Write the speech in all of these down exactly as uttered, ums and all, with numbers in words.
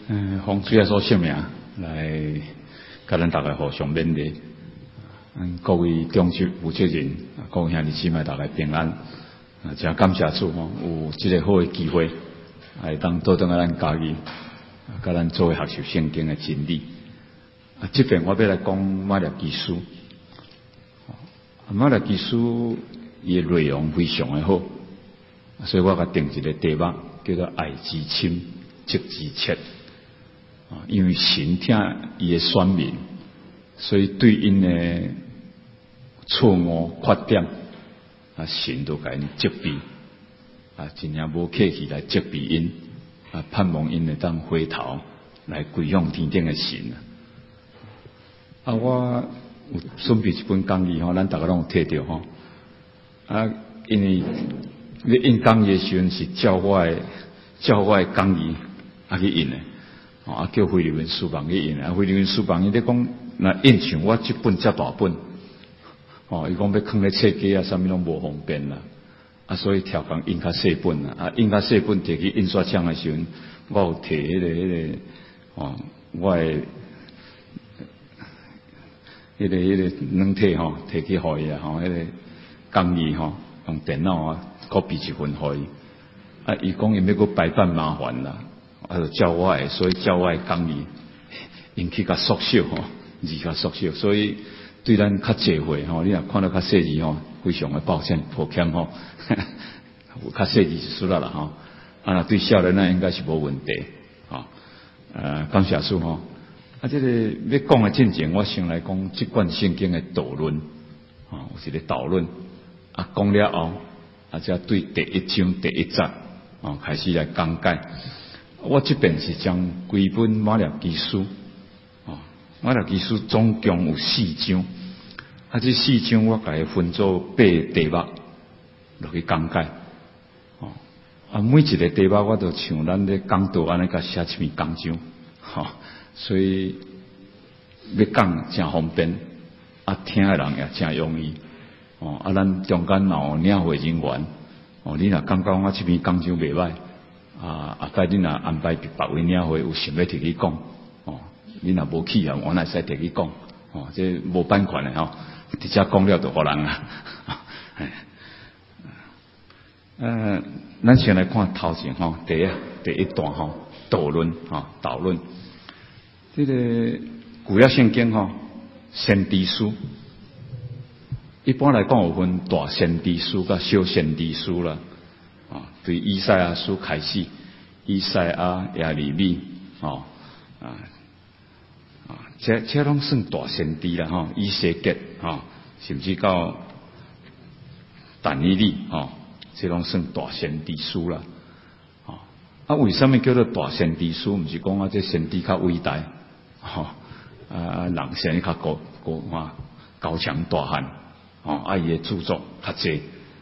嗯，奉主耶稣圣名来，甲咱大家互相勉励。嗯，各位中职负责人，各位兄弟姊妹，大家平安。啊，真感谢主吼，有这个好的机会，来当倒转啊咱家己，甲咱做学习圣经的真理。啊，这边我要来讲马拉基书。啊，马拉基书伊的内容非常的好，所以我甲定一个题目叫做“爱之深，责之切”。啊，因为神听伊的选民，所以对因的错误缺点，啊，神都甲因责备，啊，真正无客气来责备因，啊，盼望因会当回头来归向天顶的神啊。啊，我有准备一本讲义吼，咱大家拢有摕到吼。啊，因为咧印讲义的时阵是照我的照我的讲义啊去印的。哦，啊叫菲律宾书房去印啊，菲律宾书房伊咧讲，那印像我这本遮大本，哦，伊讲要放咧册架啊，啥物拢无方便啦，啊，所以调工印较细本啦，啊，印较细本摕去印刷厂的时阵，我有摕迄个迄个，哦，我的迄个迄个软体吼，摕去互伊啊，吼，迄个讲义吼，用电脑啊，copy一份互伊，啊，伊讲伊要搁排版麻烦啦。啊，就叫我的，所以叫我的讲义，引起较缩小吼，字较缩小，所以对咱较济会吼，你若看到较细字吼，非常的抱歉抱歉吼，有较细字是输啦啦吼，啊，若对少年仔应该是无问题，吼，呃，感谢主吼，啊，这个要讲的进前，我先来讲这卷圣经的导论，啊，有一个导论，啊，讲了后，啊，则对第一章第一节，啊，开始来讲解。我这边是将规本马拉基书，哦，马拉基书总共有四章，啊，这四章我甲伊分做八个题目落去讲解，哦，啊，每一个题目我都像咱咧讲道安尼甲写一篇讲章，吼，所以要讲真方便，啊，听的人也真容易，哦，啊，咱中间若有领会人员，哦，你若感觉我这篇讲章袂歹。啊！啊，该你若安排别位领会有想要摕去讲，哦，你若无去啊，我乃使摕去讲，哦，这无版权的吼，直接讲了就互人啊。哎，呃，咱先来看头前吼，第一第一段吼，导论吼，导论。这个古约圣经吼，先知书，一般来讲有分大先知书甲小先知书啦。啊，对以赛亚书开始，以赛亚、耶利米，哦，啊啊，这这拢算大先知啦，吼，以西结，吼，甚至到但以理，吼，这拢算大先知书啦，哦，啊，为什么叫做大先知书？毋是讲啊，这先知较伟大，吼，啊，人先较高高啊，高强大汉，哦，啊，伊的著作较济。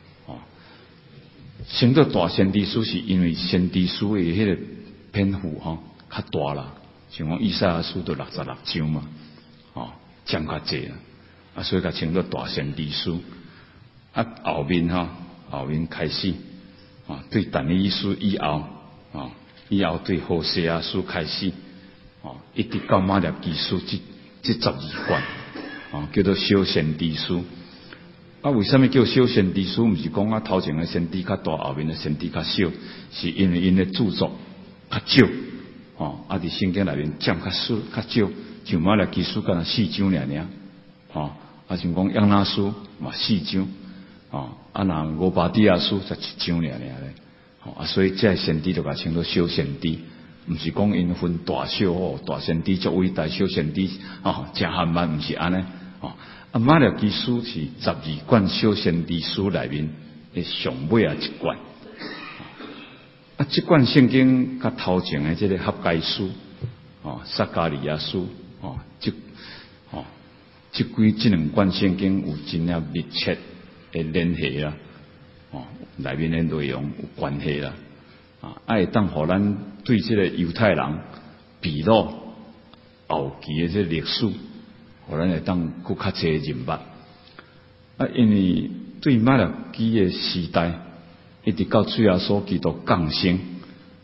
成做大先知书是因为先知书的迄个篇幅吼较大啦，像讲以赛亚书都六十六章嘛，哦，占较济啦，啊，所以甲称作大先知书。啊，后面吼，后面开始，啊，对但以理书以后，啊，以后对何西阿书开始，啊，一直到马拉基书这这十二卷，啊，叫做小先知书。啊，为什么叫小先知书？毋是讲啊头前的先知较大，后面的先知较小，是因为因的著作较少，哦，啊，伫圣经内面占较少较少，像马拉基书干若四章尔尔，哦，啊，像讲约拿书嘛四章，哦，啊，那俄巴底亚书才一章尔尔咧，哦，啊，所以这先知就甲称作小先知，毋是讲因分大小哦，大先知足伟大，小先知哦，真含慢，毋是安尼，哦。啊，马拉基书是十二卷小先知书内面的上尾啊一卷。啊，这卷圣经甲头前的这个哈该书，哦，撒加利亚书，哦，这哦，这几这两卷圣经有真正密切的联系啦，哦，内面的内容有关系啦，啊，爱当互咱对这个犹太人比较后期的这历史。互咱会当搁较济认捌，啊，因为对马拉基的时代，一直到主耶稣基督降生，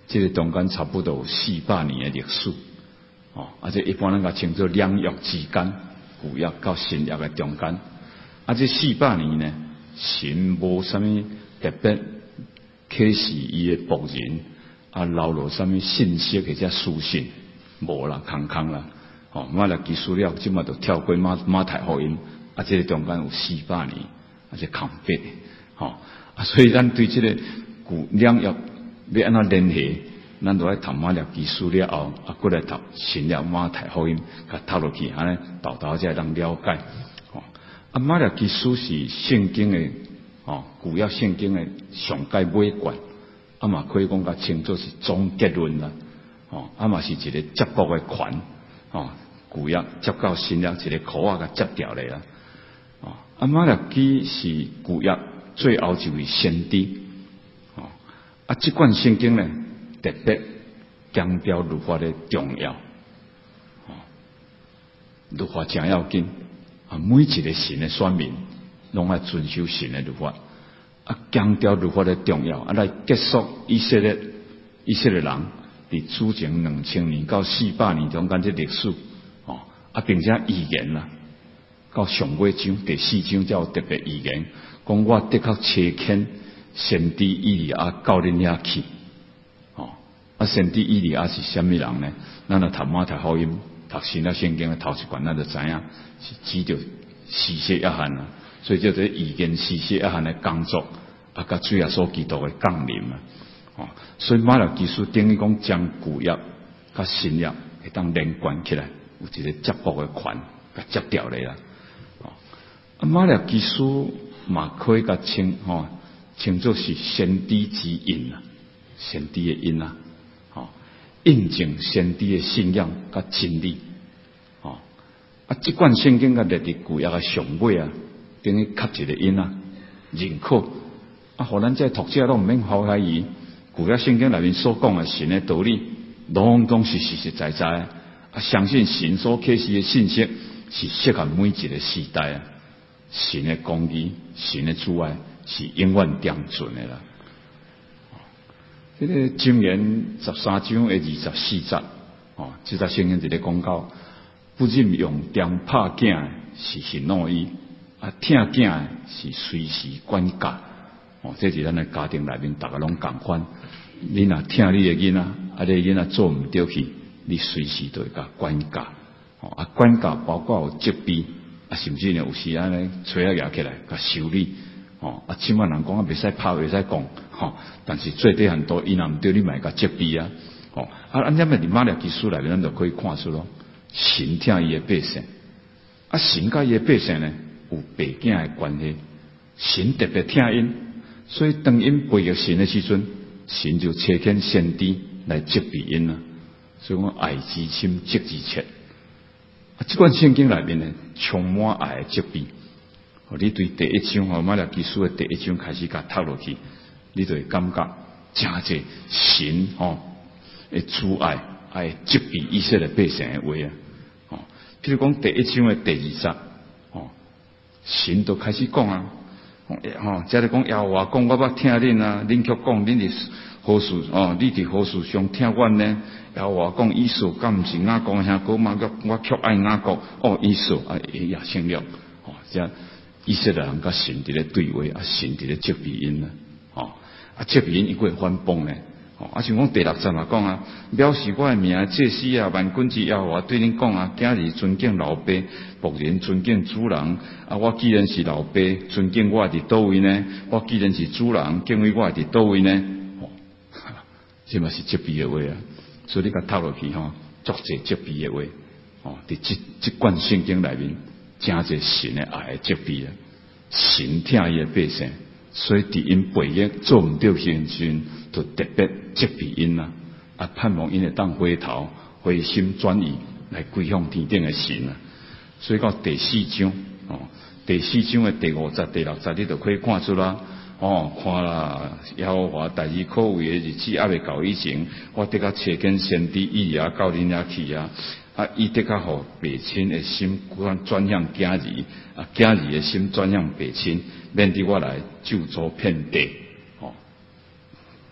这个中间差不多有四百年的历史，哦，啊，这一般人甲称作两约之间，旧约到新约的中间，啊，这四百年呢，神无啥物特别启示伊的仆人，啊，留落啥物信息或者书信，无啦，空空啦，哦，马拉基书了，即马就跳过马马太福音，啊，这个中间有四百年，啊，这空白，吼，啊，所以咱对这个旧两约要安怎联系？咱就爱读马拉基书了后，啊，过来读新约马太福音，甲读落去，安尼豆豆才会当了解。哦，啊，马拉基书是圣经的，哦，旧约圣经的上界尾段，啊嘛可以讲甲称作是总结论啦。哦，啊嘛是一个接驳的权，哦，旧约接到新约一个箍仔甲接掉咧啦。哦，啊马拉基是旧约最后一位先知。哦，啊，这卷圣经呢，特别强调律法的重要，哦，律法真要紧啊！每一个神的选民拢爱遵守神的律法，啊，强调律法的重要，啊，来结束以色列以色列人伫主前两千年到四百年中间这历史，哦，啊，并且预言啦，到上尾章第四章才有特别预言，讲我的确切遣先知以利亚到恁遐去。啊，先知以利亚是虾米人呢？咱若读马太福音、读新约圣经的头一卷，咱就知影是指着施洗约翰啊，所以叫做预言施洗约翰的工作，啊，甲主耶稣基督的降临啊，哦，所以马拉基书等于讲将旧约甲新约会当连贯起来，有一个接驳的权，甲接掉咧啦，哦，啊，马拉基书嘛可以甲称吼称作是先知之印啊，先知的印啊。印证先知的信仰甲真理，哦，啊，这卷圣经甲列伫旧约的上尾啊，等于刻一个印啊，认可啊，互咱这读者都毋免怀疑，旧约圣经内面所讲的神的道理，拢拢是实实在在啊，相信神所启示的信息是适合每一个时代啊，神的公义、神的主爱是永远长存的啦。这个箴言十三章的二十四节，哦，这则圣经一个讲到，不任用电拍囝是行恶意，啊，听囝是随时管教，哦，这是咱的家庭内面大家拢共款。你若听你的囡仔，啊，你的囡仔做唔对去，你随时都会甲管教，哦，啊，管教包括有责备，啊，甚至呢有时安尼吹啊举起来甲修理。哦，啊，起码人讲啊，袂使拍，袂使讲，吼，但是最低限度，伊若毋对你买个责备啊，哦，啊，按咱们伫马拉基书内面，咱就可以看出咯，神听伊的百姓，啊，神甲伊的百姓呢有爸囝的关系，神特别听因，所以当因背逆神的时阵，神就差遣先知来责备因啊，所以讲爱之深，责之切，啊，这段圣经内面呢，充满爱的责备。哦，你对第一章哦，马拉基书的第一章开始甲读落去，你就会感觉真侪神哦的阻碍，爱责备以色列百姓的话啊。哦，譬如讲第一章的第二节，哦，神都开始讲啊，哦，即係講耶和華講，我捌聽恁啊，恁卻講恁佇何事哦？你佇何事上聽阮呢？耶和華講以掃，敢毋是雅各兄哥嘛？我我卻愛雅各，哦，以掃啊也成了，哦，即以色列人甲神伫咧對話，啊神伫咧責備因啊，哦，啊責備因伊會反崩咧，哦，啊像講第六節嘛講啊，藐視我的名，祭司啊，萬軍之耶和華對恁講啊，今日尊敬老爸，僕人尊敬主人，啊我既然是老爸，尊敬我伫倒位呢？我既然是主人，敬畏我伫倒位呢？哦，這嘛是責備的話啊，所以你甲讀落去吼，足濟責備的話，哦，佇即即卷聖經內面。真侪神的愛的責備啊！神聽伊的百姓，所以佇因背逆做毋對時陣，就特別責備因啊！啊，盼望因會當回頭、回心轉意來歸向天頂的神啊！所以到第四章哦，第四章的第五節、第六節，你就可以看出啦。哦，看啦，耶和華大而可畏的日子還未到以前，我得較找見先知以利亞到恁遐去啊！啊！伊得較互父親的心轉轉向囝兒，啊，囝兒的心轉向父親，免得我來咒詛遍地。哦，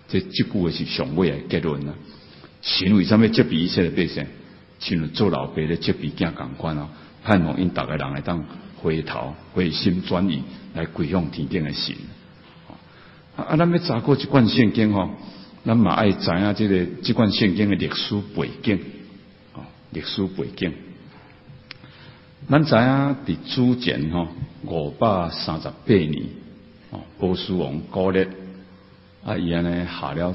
这即句话是上尾的结论啦。神为什么责备以色列百姓？像做老爸咧责备囝共款哦，盼望因逐个人会当回头、回心转意来归向天顶的神。啊，咱要查过一贯圣经吼，咱嘛爱知影即个即贯圣经的历史背景，哦，历史背景。咱知影伫主前吼五百三十八年，哦，波斯王古列啊，伊安尼下了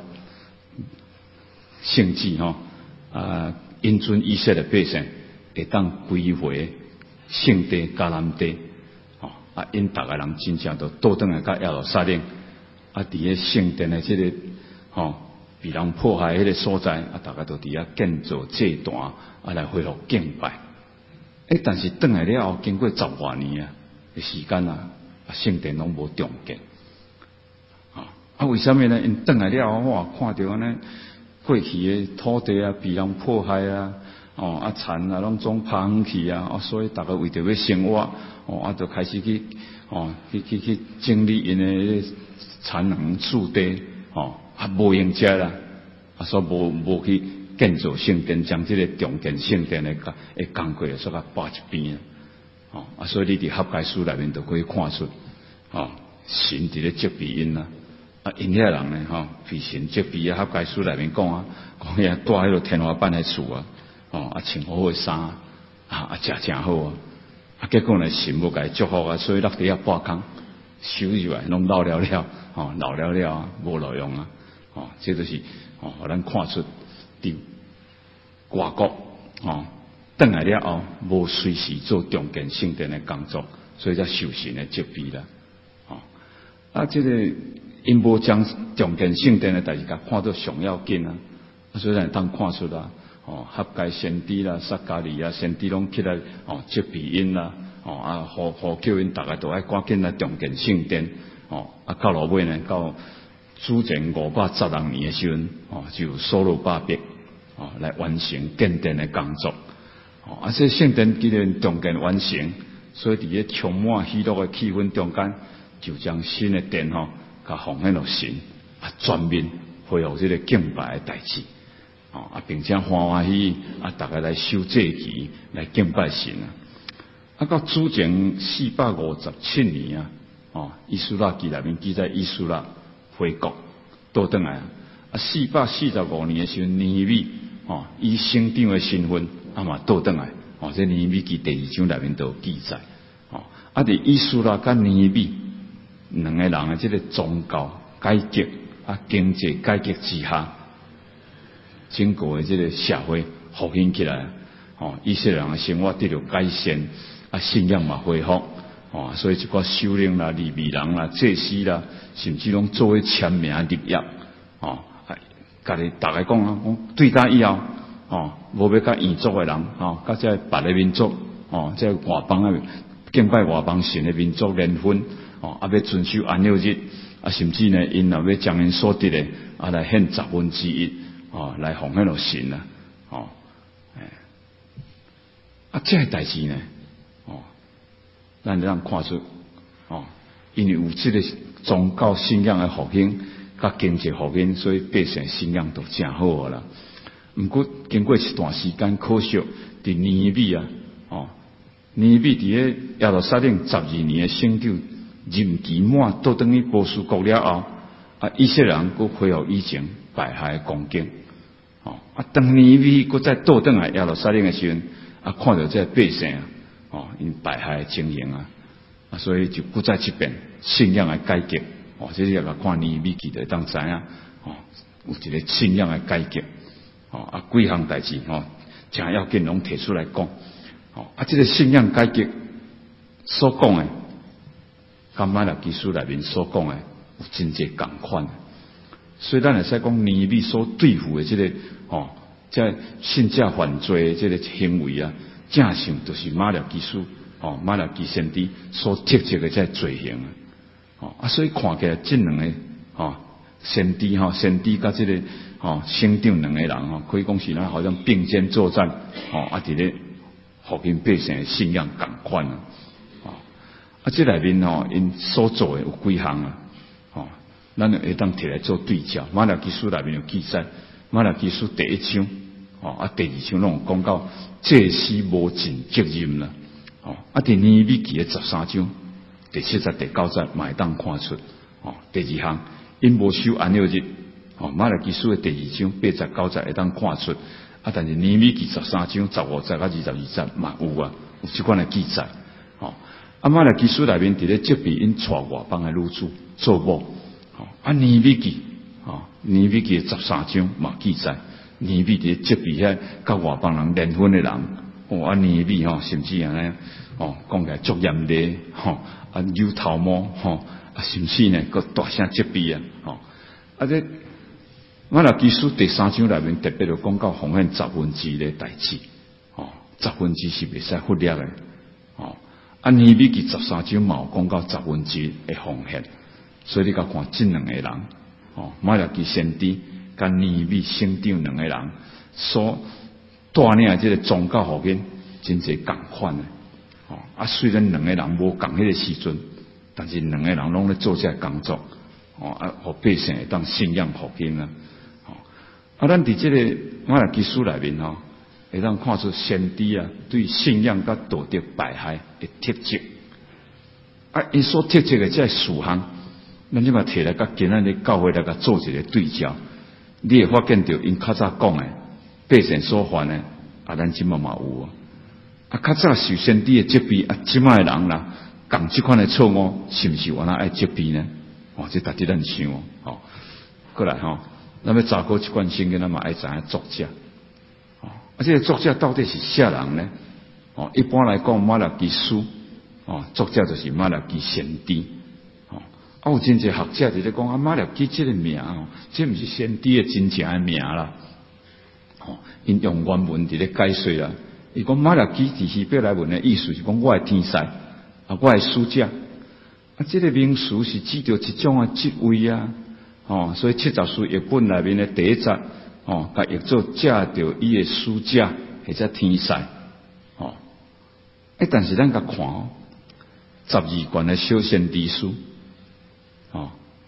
圣旨吼，啊，引准以色列百姓会当归回圣地迦南地，哦，啊，因逐个人真正都倒转来甲耶路撒冷，啊，伫咧圣殿的即、这个吼被人破坏迄个所在，啊，逐个都伫遐建造祭坛，啊，来恢复敬拜。诶，但是转来了后，经过十多年啊的时间啊，啊，圣殿拢无重建。啊，啊，为什么呢？因转来了后，我看到安尼过去的土地啊，被人迫害啊，哦，啊，田啊，拢总拍远去啊，啊，所以大家为着要生活，哦，啊，就开始去，哦，去去去整理因的田园厝地，哦，啊，无用遮啦，啊，所以无无去建造圣殿，将这个重建圣殿的个的工课所甲摆一边啊，哦，啊，所以你伫合解书内面就可以看出，哦，神伫咧责备因啦。啊，因遐人呢，吼，被神责备啊！合解书内面讲啊，讲遐住迄个天花板的厝啊，哦，啊，穿好的衫啊，啊，食真好啊，啊，结果呢，神无甲伊祝福啊，所以落地遐半工收入来，拢老了了，哦，老了了啊，无路用啊，哦，这就是哦，互咱看出伫外国哦，转来了后，无随时做重建圣殿的工作，所以才受神的责备啦，哦，啊，这个。因无将重建圣殿的代志甲看到上要紧啊，所以咱当看出啦，哦，合解先知啦、撒迦利亚先知拢起来哦，责备因啦，哦啊，呼呼叫因大家都爱赶紧来重建圣殿，哦啊，到落尾呢，到主前五百十六年的时阵，哦，就所罗巴伯哦来完成建殿的工作，哦啊，这圣殿既然重建完成，所以伫咧充满喜乐的气氛中间，就将新的殿吼。甲奉献落神啊，全面恢复这个敬拜的代志，哦啊，并且欢欢喜喜啊，大家来守祭期来敬拜神啊。啊，到主前四百五十七年啊，哦，以斯拉记内面记载以斯拉回国倒转来啊，啊，四百四十五年的时候，尼希米哦以省长的身份啊嘛倒转来，哦，这尼希米记第二章内面都有记载，哦，啊，伫以斯拉甲尼希米。两个人的这个宗教改革啊，经济改革之下，整个的这个社会复兴起来，哦，以色列人的生活得到改善，啊，信仰嘛恢复，哦，所以一寡首领啦、利未人啦、祭司啦，甚至拢作为签名立业，哦，家己大家讲啊，讲对家以后，哦，无要甲异族的人，哦，甲这别的民族，哦，这外邦啊，敬拜外邦神的民族联婚。哦，啊，要遵守安息日，啊，甚至呢，因也要将因所得的啊来献十分之一，哦，来奉献落神啊，哦，哎，啊，这个代志呢，哦，咱让看出，哦，因为有这个宗教信仰的复兴，甲经济复兴，所以百姓信仰都真好啦。毋过经过一段时间，可惜伫尼希米啊，哦，尼希米伫咧耶路撒冷十二年的省长。任期满倒转去波斯国了后，啊，以色列人佫恢复以前败坏的光景，哦，啊，当年米佫再倒转来耶路撒冷的时阵，啊，看到这百姓啊，哦，因败害的情形啊，啊，所以就佫再一遍信仰的改革，哦，这是来看尼米记的当知影，哦，有一个信仰的改革，哦，啊，几项代志，哦，真要紧拢提出来讲，哦，啊，这个信仰改革所讲的。甲马拉基书内面所讲的有真侪共款，所以咱会使讲尼希米所对付的这个哦，这信假犯罪的这个行为啊，正像就是马拉基书哦，马拉基先知所特质的这罪行啊，哦啊，所以看起来这两个哦先知哈、哦，先知甲这个哦省长两个人哦，可以讲是咱好像并肩作战哦，啊，伫咧复兴百姓的信仰共款啊。啊，这内面吼，因所做的有几项啊，哦， 咱就会当摕来做对照。马拉基书内面有记载，马拉基书第一章，哦啊第二章拢有讲到祭司无尽责任啦，哦啊第尼米记的十三章第七节第九节嘛会当看出，哦第二项因无守安息日，哦马拉基书的第二章八节九节会当看出，啊但是尼米记十三章十五节到二十二节嘛有啊，有即款的记载，哦啊马拉基书内面伫咧责备因娶外邦的女子做某。啊，尼米记，啊，尼米记十三章嘛记载，尼米伫责备遐甲外邦人联婚的人，哦，啊尼米吼，甚至安尼，哦，讲起来足严厉，吼，啊有头毛，吼，啊甚至呢，佮大声责备啊，吼，啊这马拉基书第三章内面特别就讲到奉献十分之一的代志，哦，十分之一是袂使忽略的，哦，啊尼米记十三章嘛有讲到十分之一的奉献。所以你甲看这两个人，哦，马拉基先知甲尼米省长两个人所带领这个宗教福音，真侪共款的，哦，啊虽然两个人无共迄个时阵，但是两个人拢咧做这工作，哦，啊，互百姓会当信仰福音啊，哦，啊，咱伫这个马拉基书内面吼，会当看出先知啊对信仰甲道德败坏的特质，啊，因所特质的这事项。咱即嘛摕来甲今仔日教会来甲做一个对照，你会发现到因较早讲诶，百姓所犯诶，啊，咱即嘛嘛有啊。啊，较早受先知诶责备，啊，即卖诶人啦，共即款诶错误，是毋是有哪爱责备呢？哦，这值得咱想哦。哦，过来吼，咱要查考即款圣经，咱嘛爱知影作者。哦，啊，这个作者到底是啥人呢？哦，一般来讲，马拉基书，哦，作者就是马拉基先知。啊，有真侪学者伫咧讲啊，马拉基这个名哦，这毋是先知的真正的名啦。哦，因用原文伫咧解说啦。伊讲马拉基伫希伯来文的意思是讲我的天使，啊，我的使者。啊，这个名词是指着一种的职位啊。哦，所以七十书译本内面的第一节，哦，甲译做借着伊的使者或者天使。哦，诶，但是咱甲看哦，十二卷的小先知书。哦，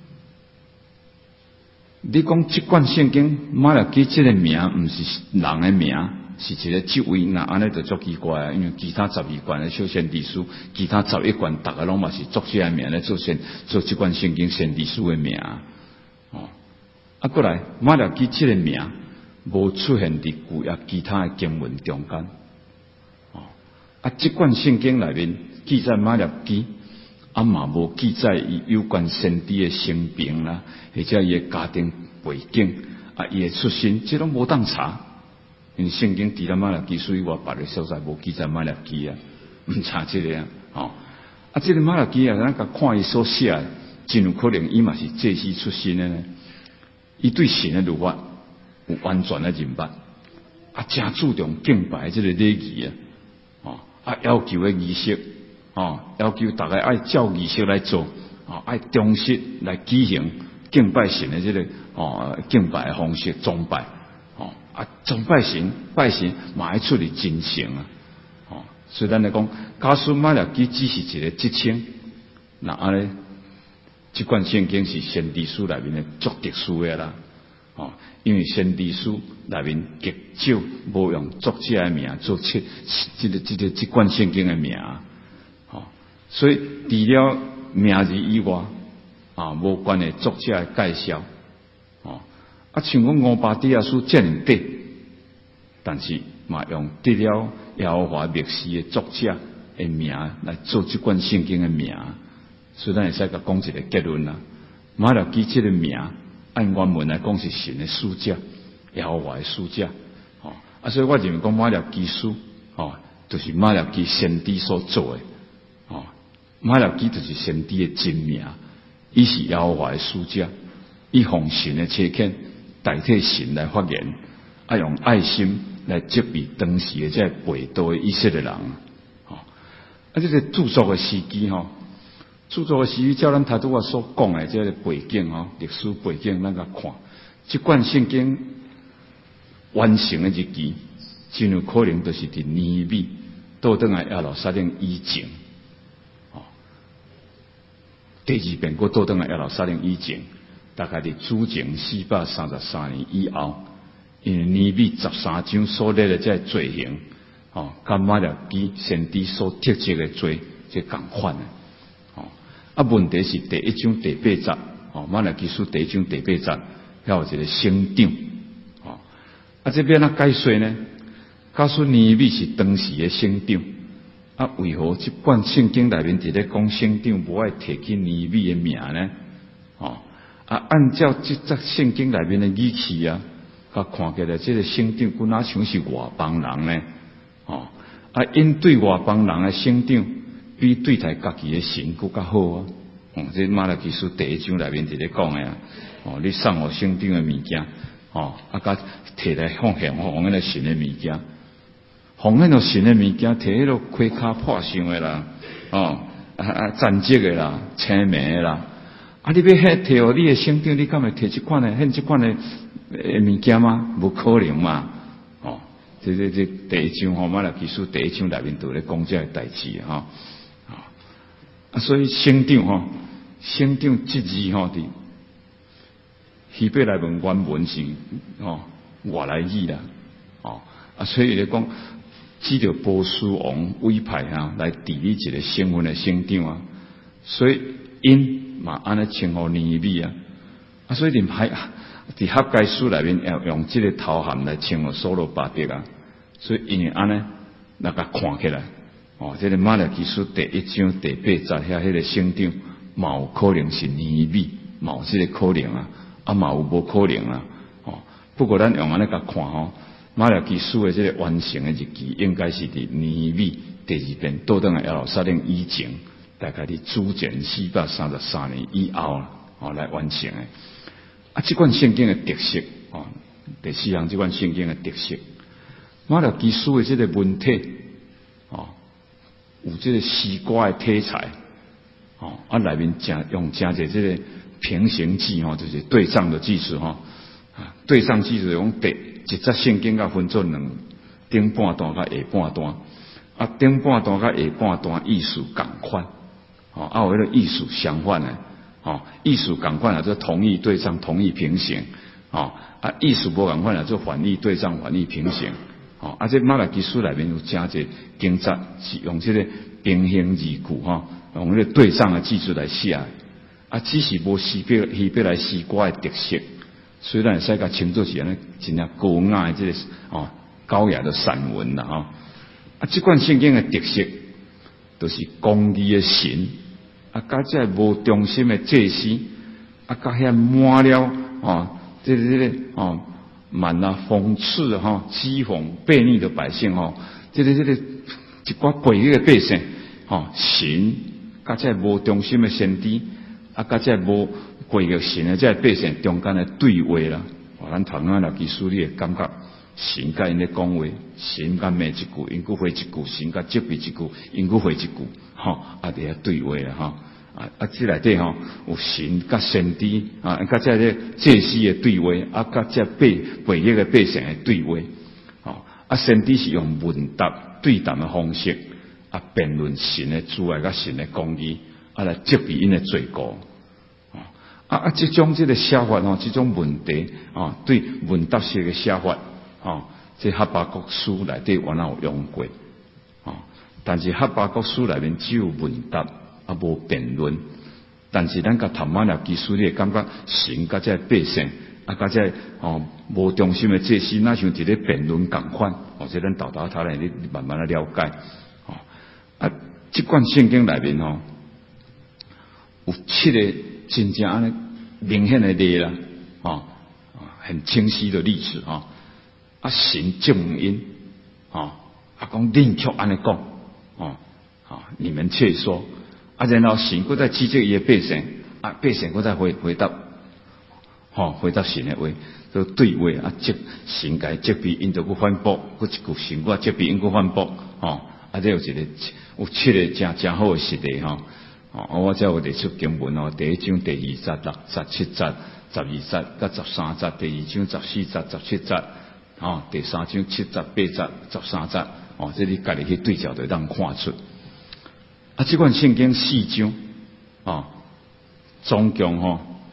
你讲即卷圣经马拉基这个名毋是人的名，是一个职位，那安尼就足奇怪啊！因为其他十二卷的小先知书，其他十一卷逐个拢嘛是作者的名来做先做即卷圣经先知书的名。哦，啊，过来马拉基这个名无出现伫旧约其他的经文中间。哦，啊，即卷圣经内面记载马拉基。啊嘛无记载伊有关先知的生平啦，或者伊的家庭背景，啊伊的出身，这拢无当查。因为圣经除了马拉基书以外，别个所在无记载马拉基啊，毋查这个啊，哦，啊这个马拉基啊，咱甲看伊所写，真有可能伊嘛是祭司出身的呢。伊对神的律法有完全的认捌，啊真注重敬拜这个礼仪啊，哦，啊要求的仪式。哦，要求大家爱照仪式来做，哦，爱忠实来举行敬拜神的这个哦敬拜的方式崇拜，哦啊崇拜神拜神嘛爱出嚟真诚啊，哦，所以咱来讲，假使马拉基只是一个职称，那安尼，这卷圣经是先知书内面的足特殊的啦，哦，因为先知书内面极少无用作者的名做切，这个这个这卷圣经的名。所以除了名字以外，啊，无关的作者的介绍，哦，啊，像讲乌巴底亚书这样短，但是嘛用得了耶和华密示的作者的名来做这卷圣经的名，所以咱会使甲讲一个结论啦。马拉基这个名按原文来讲是神的使者，耶和华的使者，哦，啊，所以我认为讲马拉基书，哦，就是马拉基先知所做的。马拉基就是先知的真名，伊是耶和华的使者，伊奉神的差遣代替神来发言，啊用爱心来责备当时的这背道的以色列人。哦，啊这个著作的时机吼，著作的时机照咱头拄仔所讲的这个背景吼，历史背景咱甲看，这卷圣经完成的日期，真有可能就是伫尼米倒转来耶路撒冷以前。第二遍，我倒转来耶路撒冷以前， 大概伫主前四百三十三年以后，因为尼米十三章所列的这罪行，哦，甲马拉基先知所特质的罪，即共款的，哦，啊，问题是第一章第八节，哦，马拉基书第一章第八节，遐有一个省长，哦，啊，这边啊解说呢，告诉尼米是当时的省长。啊，为何即本圣经内面伫咧讲省长无爱提起尼米的名呢？哦，啊，按照即则圣经内面的语气啊，甲看起来，即个省长佫哪像是外邦人呢？哦，啊，因对外邦人的省长比对待家己的神佫较好啊！哦，这马拉基书第一章内面伫咧讲的啊，哦，你送互省长的物件，哦，啊，甲摕来奉献互迄个神的物件。奉献到神的物件，摕迄个盔甲破伤的啦，哦，啊啊战绩的啦，青梅的啦，啊，你要迄摕互你的省长，你敢会摕即款的、献即款的诶物件吗？无可能嘛，哦，这这这第一章吼，马拉基书第一章内面都咧讲这个代志哈，啊，所以省长吼，省长即字吼伫希伯来文原文是哦外来语啦，哦，啊，所以咧讲。只着波斯王委派啊，来治理一个省份的省长啊，所以因嘛安尼称呼尼米啊，啊，所以连喺伫合解书内面要用这个头衔来称呼所罗巴伯啊，所以因为安尼那个看起来，哦，这个马拉基书第一章第八节遐迄个省长，嘛有可能是尼米，嘛有这个可能啊，啊嘛有无可能啊，哦，不过咱用安尼甲看吼。马拉基书的这个完成的日期，应该是伫尼米第二遍倒转来耶路撒冷以前，大概伫主前四百三十三年以后啦，哦来完成的。啊，这款圣经的特色，哦，第四项这款圣经的特色，马拉基书的这个文体，哦，有这个西瓜的题材，哦，啊内面加用加者这个平行记，吼，就是对仗的句子，吼，啊，对仗句子用第。一则圣经甲分做两顶半段甲下半段，啊顶半段甲下半段意思共款，哦啊有迄个意思相反的，哦意思共款啊做同义对仗同义平行，哦啊意思无共款啊做反义对仗反义平行，哦啊这马拉基书内面有加一经节是用这个平行字句哈，用迄个对仗的句子来写，啊只是无希伯希伯来诗歌的特色。虽然使甲称作是安尼真正高雅的这个哦高雅的散文啦吼，啊，这款圣经的特色，就是公义的神，啊，甲这无忠心的祭司，啊，甲遐满了哦，这个这个哦满了讽刺哈、讥讽悖逆的百姓吼，这个这个一寡悖逆的百姓，吼神，甲这无忠心的先知，啊，甲这无。归个神的这百姓中间的对话啦，哦，咱同样来记书你会感觉神甲因咧讲话，神甲骂一句，因佫回一句，神甲责备一句，因佫回一句，吼，啊，伫遐对话啦，吼，啊啊，这内底吼有神甲先知啊，甲这个祭司的对话，啊，甲这百百亿个百姓的对话，吼，啊，先知是用问答对答的方式，啊，辩论神的主爱甲神的公义，啊，来责备因的罪过。啊啊！这种这个写法吼，这种问题啊，对问答式的写法啊，这哈巴谷书内底原来有用过啊。但是哈巴谷书内面只有问答，啊无辩论。但是咱甲谈马拉基书，你会感觉神甲这百姓啊，甲这哦无忠心的祭司，那像伫咧辩论共款。哦，这咱豆豆头来，你慢慢来了解。哦啊，这款圣经内面吼，有七个。真正安尼明显的例啦，哦，很清晰的例子哈。啊，神证明因，哦，啊讲恁却安尼讲，哦，啊你们却说，啊然后神佫在指责伊的百姓，啊百姓佫在回回答，吼、哦、回答神的话，都对话啊，责神该责备因就佫反驳，佫一句神佫责备因佫反驳，吼、哦，啊这有一个有七个真真好的实例吼。哦，我才有列出经文哦，第一章第二节、六节、七节、十二节、甲十三节；第二章十四节、十七节，哦，第三章七节、八节、十三节，哦，这你家己去对照就当看出。啊，这款圣经四章，哦，总共吼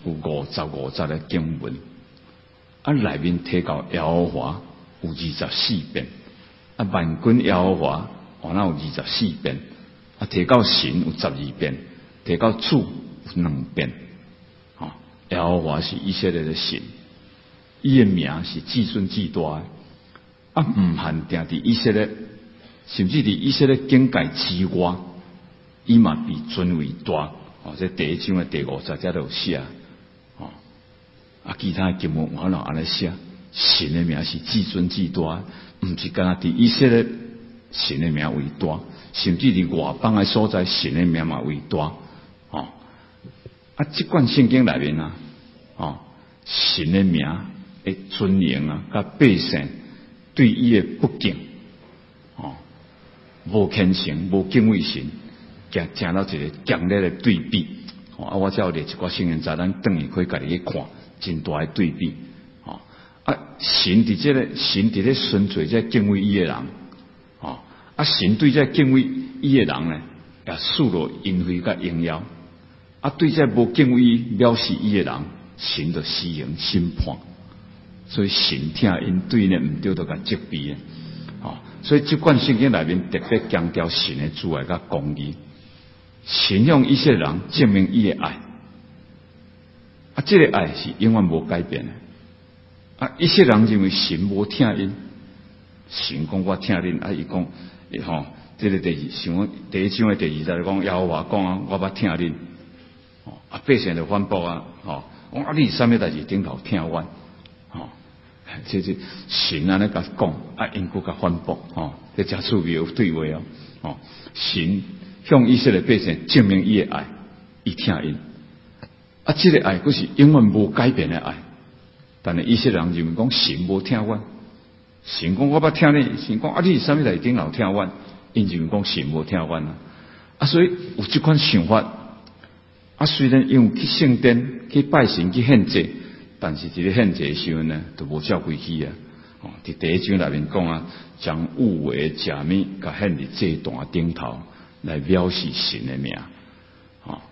有五十五节的经文，啊内面提到耶和华有二十四遍，啊万军耶和华哦那有二十四遍，啊提到神有十二遍，提到主有两遍。哦，耶和华是以色列的神，伊的名是至尊至大的，啊唔限定伫以色列，甚至伫以色列境界之外，伊嘛被尊为大。哦，这第一章的第五十节都有写。哦，啊，其他的经文可能安尼写，神的名是至尊至大，唔是干那伫以色列神的名为大，甚至伫外邦的所在神的名嘛为大。哦，啊，这卷圣经内面啊，哦，神的名的尊严啊，甲百姓对伊的不敬，哦，无虔诚，无敬畏神。行行到一个强烈的对比，哦，啊，我才有列一寡圣言在咱等于可以家己去看，真大的对比，哦，啊，神伫这个神伫咧顺随这敬畏伊的人，哦，啊，神对这敬畏伊的人呢，也赐落恩惠甲荣耀，啊，对这无敬畏伊、藐视伊的人，神就施行审判，所以神听因对呢唔对，就甲责备的，哦，所以这卷圣经内面特别强调神的主爱甲公义。神向以色列人证明伊的爱，啊，这个爱是永远无改变的。啊，以色列人认为神无听因，神讲我听恁，啊，伊讲，吼，这个第二，像第一章的第二节讲，耶和华讲啊，我捌听恁，哦，啊，百姓就反驳啊，吼，讲啊，你啥物代志顶头听我，吼，这这神安尼甲讲，啊，因佫甲反驳，吼，这真趣味有对话哦，哦，神。向以色列百姓证明伊的爱，伊听因，啊，这个爱佫是永远无改变的爱。但是以色列人认为讲神无听我，神讲我捌听你，神讲啊，你啥物来顶头听我，因认为讲神无听我啊，啊，所以有这款想法。啊，虽然因为去圣殿去拜神去献祭，但是这个献祭的时候呢，都无照规矩啊。哦，伫第一章内面讲啊，将有为假物甲献伫祭坛顶头。来藐视神的名，哦，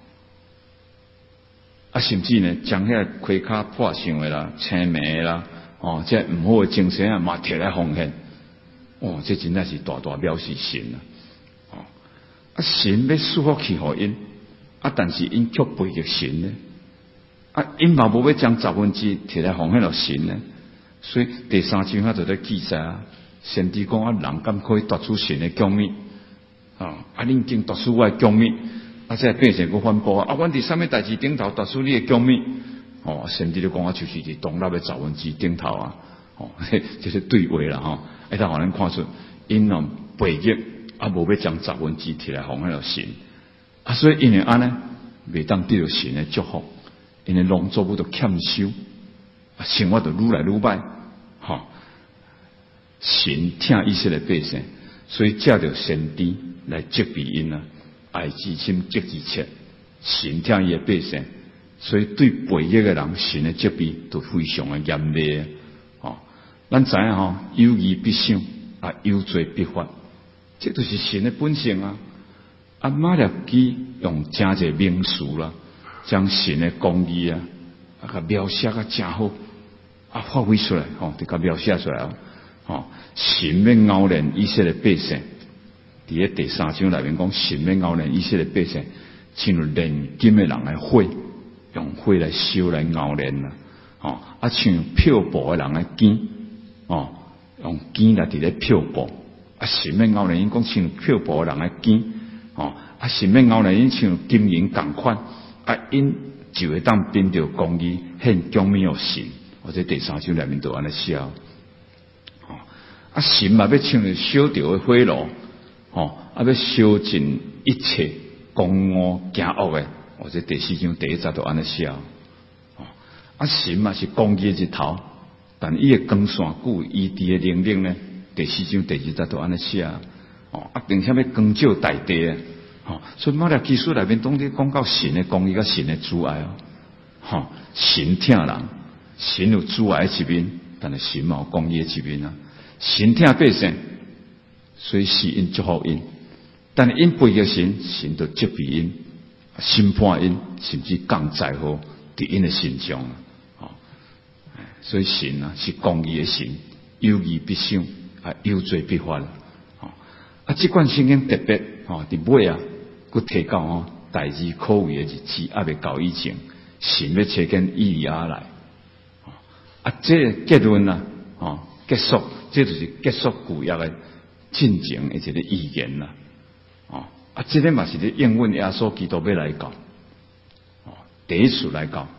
啊，甚至呢，将遐盔甲破相的啦、青梅的啦，哦，这唔好的精神啊，嘛摕来奉献，哦，这真正是大大藐视神啊，哦，啊，神要赐福气互因，啊，但是因却背逆神呢，啊，因嘛无要将十分之摕来奉献落神呢，所以第三章遐就在记载啊，先知讲啊，人敢可以夺取神的供物？啊！啊，恁竟夺取我的供物，啊，这百姓佫反驳啊！啊，阮伫啥物代志顶头夺取你的供物？哦，甚至就讲啊，就是伫东立的十分之顶头啊！哦，这是对话啦吼！哎，当互咱看出，因啷背逆啊，无要将十分之摕来奉献了神啊，所以因为安尼，袂当得到神的祝福，因为农作物都欠收，啊，生活就愈来愈歹，吼、哦！神听以色列百姓，所以借着先知。来责备因啊，爱之深，责之切，神听伊的百姓，所以对背逆的人，神的责备都非常的严厉啊！哦，咱知影吼，有义必赏，啊，有罪必罚，这就是神的本性啊！啊，马利基用真侪名词啦，将神的公义啊，啊，甲描写啊真好，啊，发挥出来，吼，就甲描写出来哦，哦，神要熬练以色列百姓。伫咧第三章内面讲，神要熬练以色列百姓，进入炼金的人来火，用火来烧来熬炼啦，哦，啊像漂泊的人来坚，哦，用坚来伫咧漂泊，啊神要熬炼因讲像漂泊的人来坚，哦，啊神要熬炼因像金银共款，啊因就会当凭着公义献供物予神，或者第三章内面都安尼写，哦，啊神嘛要像烧着的火炉。哦，啊！要烧尽一切公恶行恶的，或者第四章第一节都安尼写。哦，啊，神嘛是公义的日头，但伊的光线具伊伫的能力呢？第四章第二节都安尼写。哦，啊，并且要光照大地啊！哦，所以马利基书内面当地讲到神的公义甲神的主爱哦。吼，神听人，神有主爱的一面，但是神嘛有公义的一面啊。神听百姓。所以是因祝福因，但是因背逆神，神就责备因、审判因，甚至降灾祸伫因的心上啊，哦，所以神啊是公义的神，有义必赏，啊有罪必罚，哦，啊，这款圣经特别哦，伫尾啊，佮提到哦，代志可畏的日子还未到以前，神要找见以利亚来，哦，啊，这個結論啊，哦，結束，這就是結束舊約的進程的一個預言啦，哦，啊，這個嘛是咧應允耶穌基督要來到，哦，第一次來到。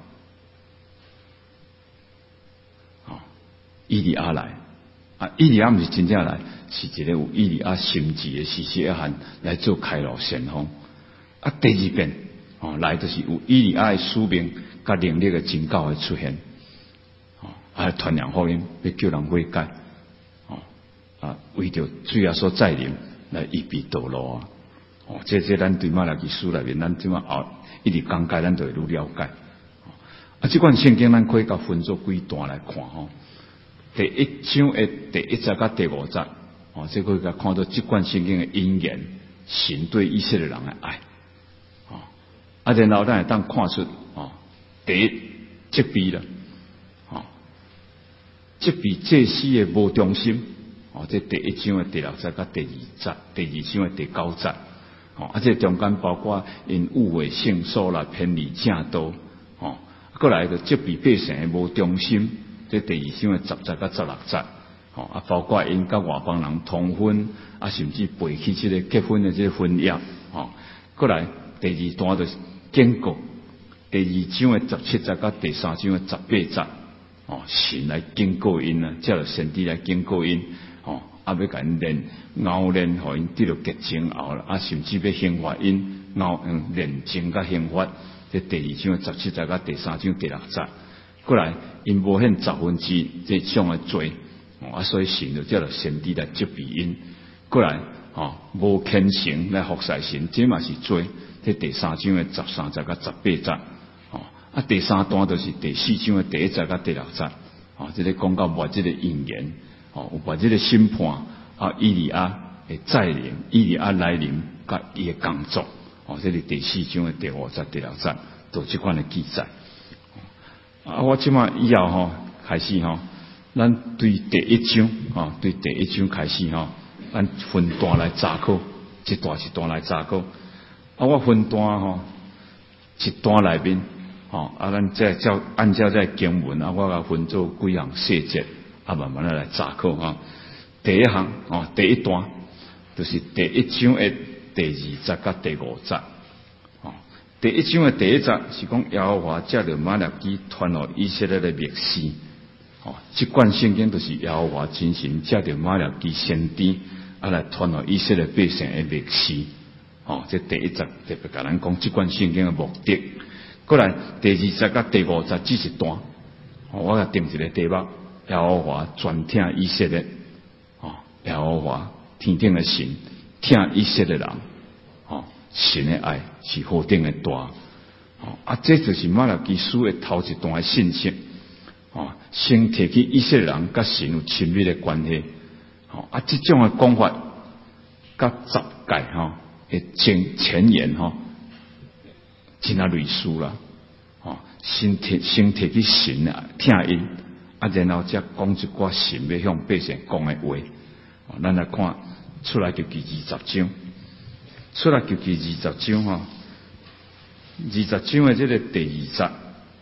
以利亞來啊！以利亞唔是真正來，是一個有以利亞心志的士師約翰來做開路先鋒。啊，第二遍哦來就是有以利亞的使命甲能力的真教的出現。哦，啊，傳揚福音要叫人悔改。哦，啊，為着主耶穌再臨來預備道路啊！哦，這這咱對馬拉基書內面，咱即馬後一直講解，咱就會愈了解。啊，這款聖經咱可以甲分做幾段來看吼。第一章的第一節甲第五節，哦，這個甲看到這段聖經的引言，神對以色列人的愛，哦，啊，然後咱會當看出，哦，第一責備啦，哦，責備祭司的無忠心，哦，這第一章的第六節甲第二節，第二章的第九節，哦，啊，這中間包括因誤會聖所來偏離正道，哦，過來就責備百姓的無忠心。這第二章嘅十節甲十六節，吼啊，包括因甲外邦人通婚，啊，甚至背棄這個結婚嘅這個婚約，吼。過來第二段就是警告，第二章嘅十七節甲第三章嘅十八節，吼，神來警告因啊，即係先知來警告因，吼，啊，要甲因練熬練，互因得到潔淨後啦，啊，甚至要刑罰因，熬嗯練淨甲刑罰，這第二章嘅十七節甲第三章第六節。過來，因無獻十分之這種嘅罪，啊，所以神就叫做先知來責備因。過來，哦，無虔誠來服侍神，這嘛是罪。這第三章嘅十三節甲十八節，哦，啊，第三段就是第四章嘅第一節甲第六節，哦，這個講到末這個應驗，哦，有末這個審判，啊，以利亞嘅再臨，以利亞來臨，甲伊嘅工作，哦，這個第四章嘅第五節、第六節，都這款嘅記載。啊！我即馬以後吼開始吼，咱對第一章吼，對第一章開始吼，咱分段來查考，一段一段來查考。啊，我分段吼，一段內面吼，啊，咱再照按照這經文啊，我甲分做幾項細節，啊，慢慢來查考吼。第一項哦，第一段就是第一章的第二節甲第五節。第一章嘅第一節是講耶和華藉着馬勒基傳予以色列嘅密示，哦，這卷聖經就是耶和華真神藉着馬勒基先知啊來傳予以色列百姓嘅密示，哦，這第一節特別甲咱講這卷聖經嘅目的。過來第二節甲第五節只一段，哦，我甲定一個題目：耶和華專聽以色列，哦，耶和華天頂嘅神聽以色列人，哦。神的愛是何等的大，哦啊，這就是馬勒基書的頭一段的信息，哦，先提起以色列人甲神有親密的關係，哦啊，這種的講法甲十誡吼嘅前前言吼，真係類似啦，哦，先提先提起神啊聽因，啊，然後才講一寡神要向百姓講的話，哦，咱來看出來就記二十章。出來就記二十章吼，二十章嘅這個第二節，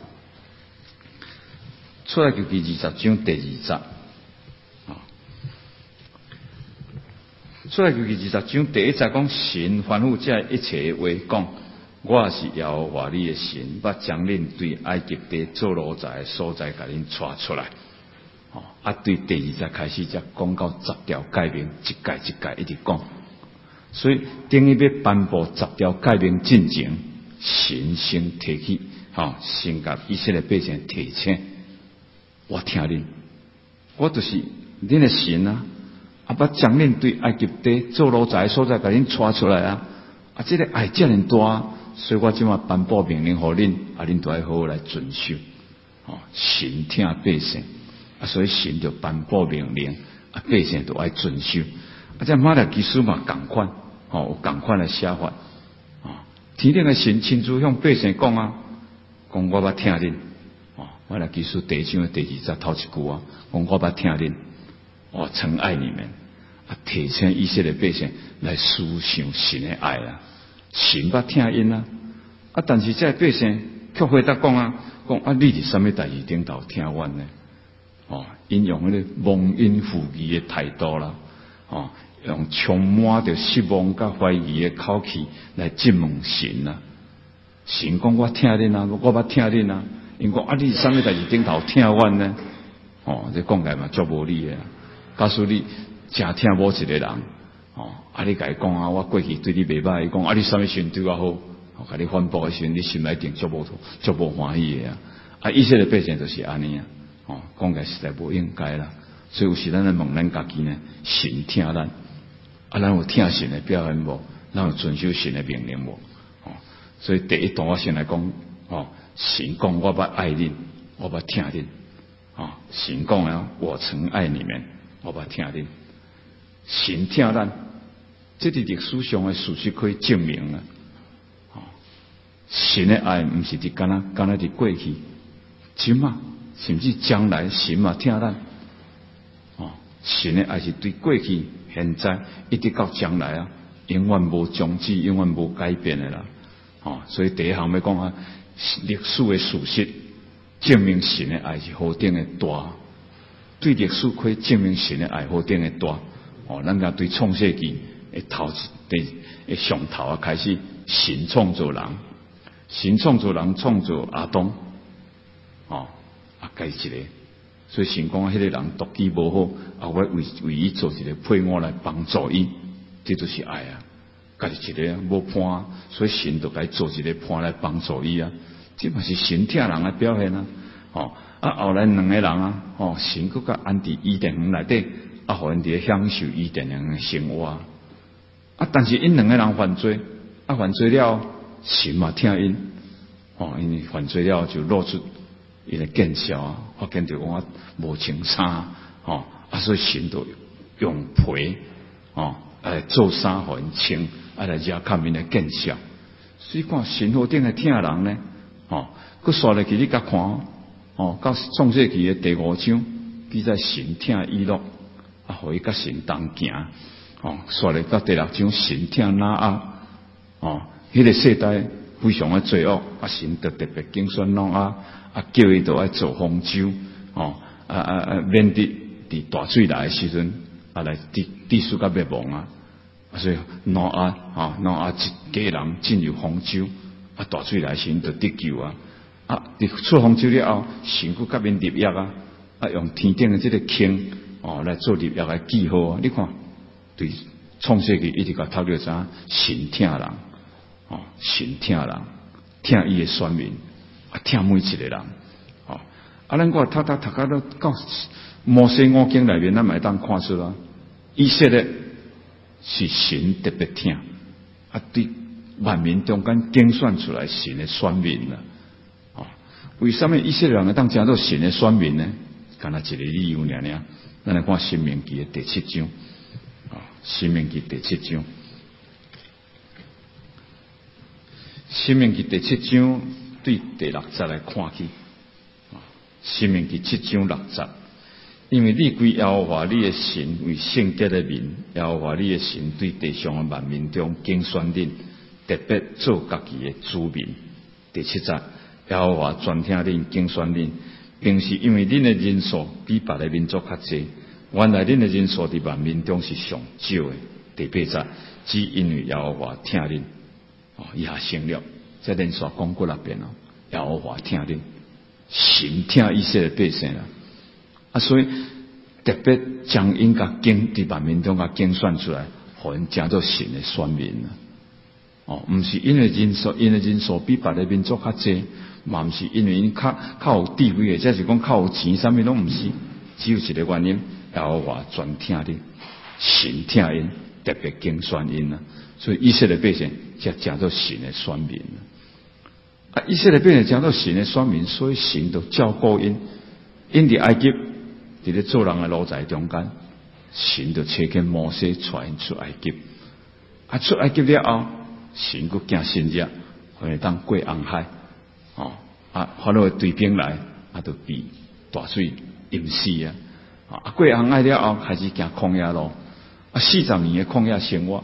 出來就記二十章第二節，出來就記二十章第一節講神吩咐這一切話講，我是耶和華你嘅神，捌將恁對埃及地做奴才嘅所在，甲恁帶出來。哦，啊，對第二節開始才講到十條誡命，一誡一誡一直講。所以等於要頒布十條誡命進前，神先提起，吼，先甲以色列百姓提醒，我聽恁，我就是恁的神啊！啊，捌將恁對埃及地做奴才所在，甲恁帶出來啊！啊，這個愛遮爾大，所以我即馬頒布命令互恁，啊，恁都要好好來遵守。哦，神聽百姓，啊，所以神就頒布命令，啊，百姓都愛遵守。啊！這馬勒基書嘛共款，哦，有共款的寫法，哦，天頂嘅神親自向百姓講啊， 讲我捌听恁，哦，我来记述第一章的第二节头一句啊，讲我捌听恁，我曾爱你们，啊，提醒以色列百姓来思想神的爱啦，神捌听因啊，啊，但是这百姓却回答讲啊，讲啊，你伫什么代志顶头听阮呢？哦，因用迄个忘恩负义的态度啦，哦，用充满着失望甲怀疑的口气来质问神啊。神讲我听恁啊，我捌听恁啊，因讲啊，你什么代志顶头听阮呢？哦，这讲起来嘛，足无理的。假使你真听某一个人，哦，啊，你甲伊讲啊，我过去对你袂歹，伊讲啊，你什么时阵对我好，我甲你反驳的时阵，你心内一定足无足无欢喜的啊。啊，以色列百姓就是安尼啊。哦，讲起来实在不应该啦，所以有时咱来问咱家己呢，神听咱，啊，咱有听神的表现无？咱有遵守神的命令无？哦，所以第一段我先来讲，哦，神讲我捌爱恁，我捌听恁，哦，神讲啊，我曾爱你们，我捌听恁，神听咱，这伫历史上的事实可以证明啊，哦，神的爱毋是伫敢若敢若伫过去，今啊。甚至将来神嘛听咱，哦，神的爱是对过去、现在一直到将来啊，永远无终止、永远无改变的啦，哦，所以第一项要讲啊，历史的事实证明神的爱是何等的大，对历史可以证明神的爱何等的大，哦，咱甲对创世纪的头第的上头啊开始，神创造人，神创造人创造亚当，哦。啊，家一个，所以神讲迄个人独居无好，啊，我为为伊做一个配偶来帮助伊，这就是爱啊。家己一个啊，无伴，所以神就该做一个伴来帮助伊啊。这嘛是神听人的表现啊。哦，啊，后来两个人啊，哦，神佫甲安伫伊甸园内底，啊，互因伫咧享受伊甸园的生活啊。啊，但是因两个人犯罪，啊，犯罪了，神嘛听因，哦，因为犯罪了就露出。伊来见笑啊，发现着我无穿衫，哦，啊，所以神就用皮，哦，来做衫互因穿，啊来遮看面来见笑。所以看神好顶来听人呢，哦，佮刷来去你甲看，哦，到创世纪的第五章，记载神听以诺，啊，互伊甲神同行，哦，刷来到第六章神听拿阿，哦，迄、那个世代非常的罪恶，啊，神就特别竞选拿阿。啊，叫伊都爱做方舟，哦，啊啊啊，免得伫大水来的时阵，啊来地地势甲灭亡啊，所以挪亚啊，挪亚一家人进入方舟，啊大水来时就得救啊，啊，出方舟了后，神佫甲因立约啊，啊用天顶的这个坑哦来做立约的记号啊，你看，对创世纪一直甲读到啥，神听人，哦，神听人，听伊的选民。啊，听每一个人，哦，啊，咱我读读读到到摩西五经内面，咱咪当看出啦，以色列是神特别听，啊，对万民中间拣选出来神的选民啦，哦，为什么以色列人会当成做神的选民呢？干那一个理由尔尔，咱来看《申命记》的第七章，啊，《申命记》第七章，《申命记》第七章。对第六节来看去，啊，申命记七章六节，因为你归耶和华你的神为圣洁的民，耶和华你的神对地上的万民中拣选恁，特别做家己的子民。第七节，耶和华专听恁拣选恁，并是因为恁的人数比别的民族较济，原来恁的人数伫万民中是上少的。第八节，只因为耶和华听恁，哦，以下省略。在连续讲过六遍咯，耶和华听恁，神听以色列百姓啦，啊，所以特别将因甲拣伫万民中甲拣选出来，互因成做神的选民啦。哦，毋是因为人数，因为人数比别的民族较济，嘛毋是因为因较较有智慧的，即是讲较有钱，啥物拢毋是，只有一个原因，耶和华专听恁，神听因，特别拣选因啦。所以以色列百姓才成做神的选民啊！以色列百姓成做神的选民，所以神就照顾因。因伫埃及，伫咧做人的路在中间，神就找见摩西带因出埃及。啊，出埃及了后，神佫惊神热，可以当过红海，哦， 啊，法老的追兵来，啊，就被大水淹死啊！啊，过红海了后，开始行旷野路，啊，四十年的旷野生活，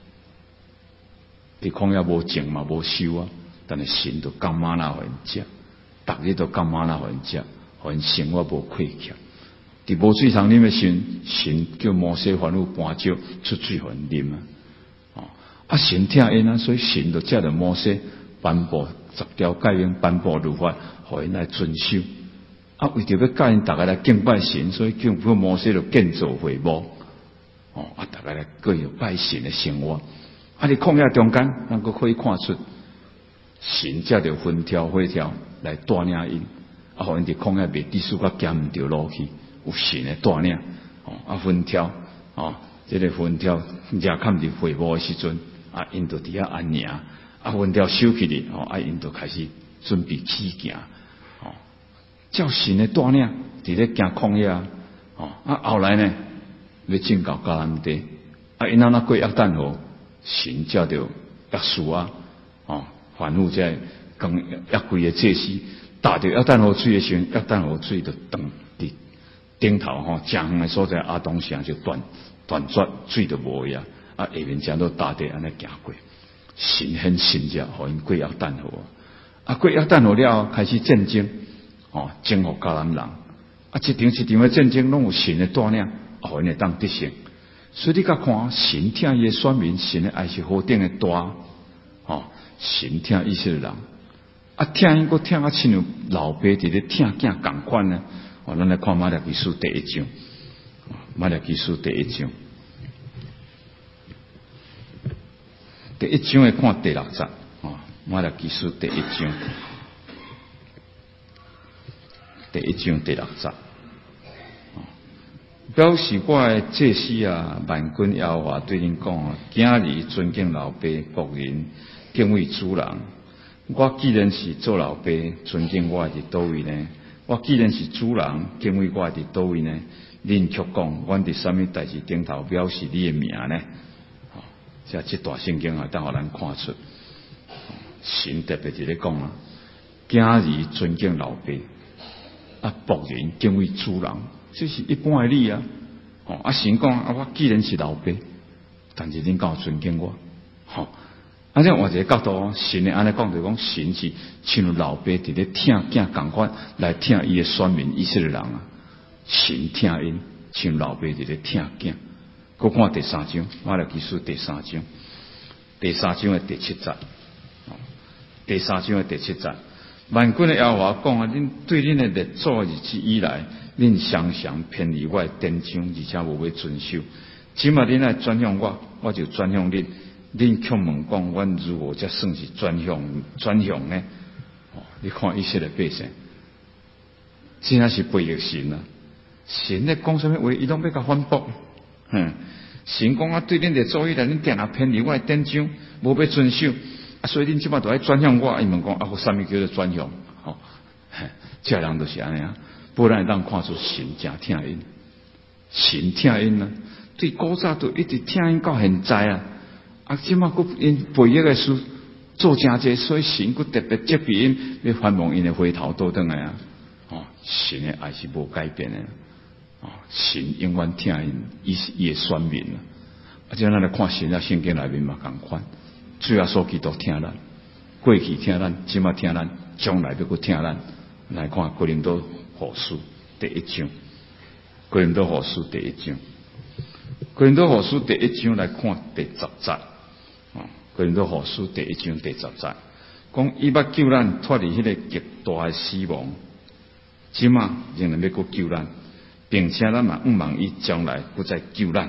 伫曠野无种嘛，无收啊，但是神就降玛纳互因食，逐日都降玛纳互因食，互因生活无亏欠。伫无水通啉的时，神叫摩西法老搬石出水互因啉啊！哦，啊，神听因啊，所以神就借着摩西颁布十条诫命，颁布律法，互因来遵守。啊，为着要教因大家来敬拜神，所以叫摩西就建造会幕。哦，啊，大家来过有拜神的生活。啊，伫旷野中间，咱阁可以看出神借着分条火条来带领因，啊，互因伫曠野袂滴数甲行毋着路去，有神的带领。哦，啊，分条，哦，这个分条热看伫会幕的时阵，啊，因就伫遐安宁。啊，分条收起哩，哦，啊，因就开始准备起行。哦，照神的带领，伫咧行旷野。哦，啊，後來呢，要進到迦南地，啊，因仔那過約旦河，神叫着約書亞，哦，反覆在跟約櫃的祭司，踏着約旦河水的時候，約旦河水就斷佇頂頭吼，正遠的所在阿東城就斷斷絕，水就無呀，啊，下面正都踏地安尼行過，神很神者，互因過約旦河，啊，過約旦河了後，開始戰爭，哦，征服迦南人。啊，一場一場的戰爭，攏有神的帶領，啊，互因會當得勝。所以你甲看，神聽伊的選民，神的愛是何等的大，哦，神聽以色列人，啊，聽伊個聽啊，親像老爸佇咧聽囝共款呢。哦，咱來看馬拉基書第一章，馬拉基書第一章，第一章誒看第六節，哦，馬拉基書第一章，第一章第六節。表示我的祭司啊，萬軍耶和華對恁講啊，今日尊敬老爸，僕人敬畏主人。我既然是做老爸，尊敬我係佗位呢？我既然是主人，敬畏我係佗位呢？恁卻講，阮佇啥物代志頂頭表示你的名呢？哦，即係這段聖經啊，等互咱看出，神特別佇咧講啊，今日尊敬老爸，啊，僕人敬畏主人。這是一般的理啊，哦，啊神講啊，我既然是老爸，但是恁敢有尊敬我，吼、哦，啊，這換一個角度，神的安尼講就講，神是像老爸佇咧聽囝共款來聽伊的選民以色列人啊，神聽因像老爸佇咧聽囝。佮看第三章，馬拉基書第三章，第三章的第七節，哦，第三章的第七節。萬軍的耶和華講啊，恁對恁的列祖日子以來，恁常常偏離我的典章，而且無要遵守。只嘛恁愛轉向我，我就轉向恁。恁卻問講，阮如何才算是轉向轉向呢？哦，你看以色列百姓，真係是背逆神啊！神咧講啥物話，伊攏要甲反駁。嗯，神講啊，對恁列祖以來，恁定啊偏離我的典章，無要遵守。啊，所以恁即馬都愛轉向我，伊問講啊，我啥物叫做轉向？吼，這人就是安尼啊。不然會當看出神真聽因，神聽因啊，對古早都一直聽因到現在啊。啊，即馬佫因背逆嘅事做真濟，所以神佫特別責備因，要盼望因嘅回頭倒轉來啊。哦，神嘅愛是無改變嘅，哦，神永遠聽因，伊是伊嘅選民啊。啊，即咱來看神啊，聖經內面嘛共款。主耶穌基督聽咱，過去聽咱，即馬聽咱，將來要佫聽咱。來看哥林多後書第一章，哥林多後書第一章，哥林多後書第一章來看第十節，啊，哥林多後書第一章第十節，講伊捌救咱脫離迄個極大嘅死亡，即馬仍然要佫救咱，並且咱嘛毋望伊將來佫再救咱。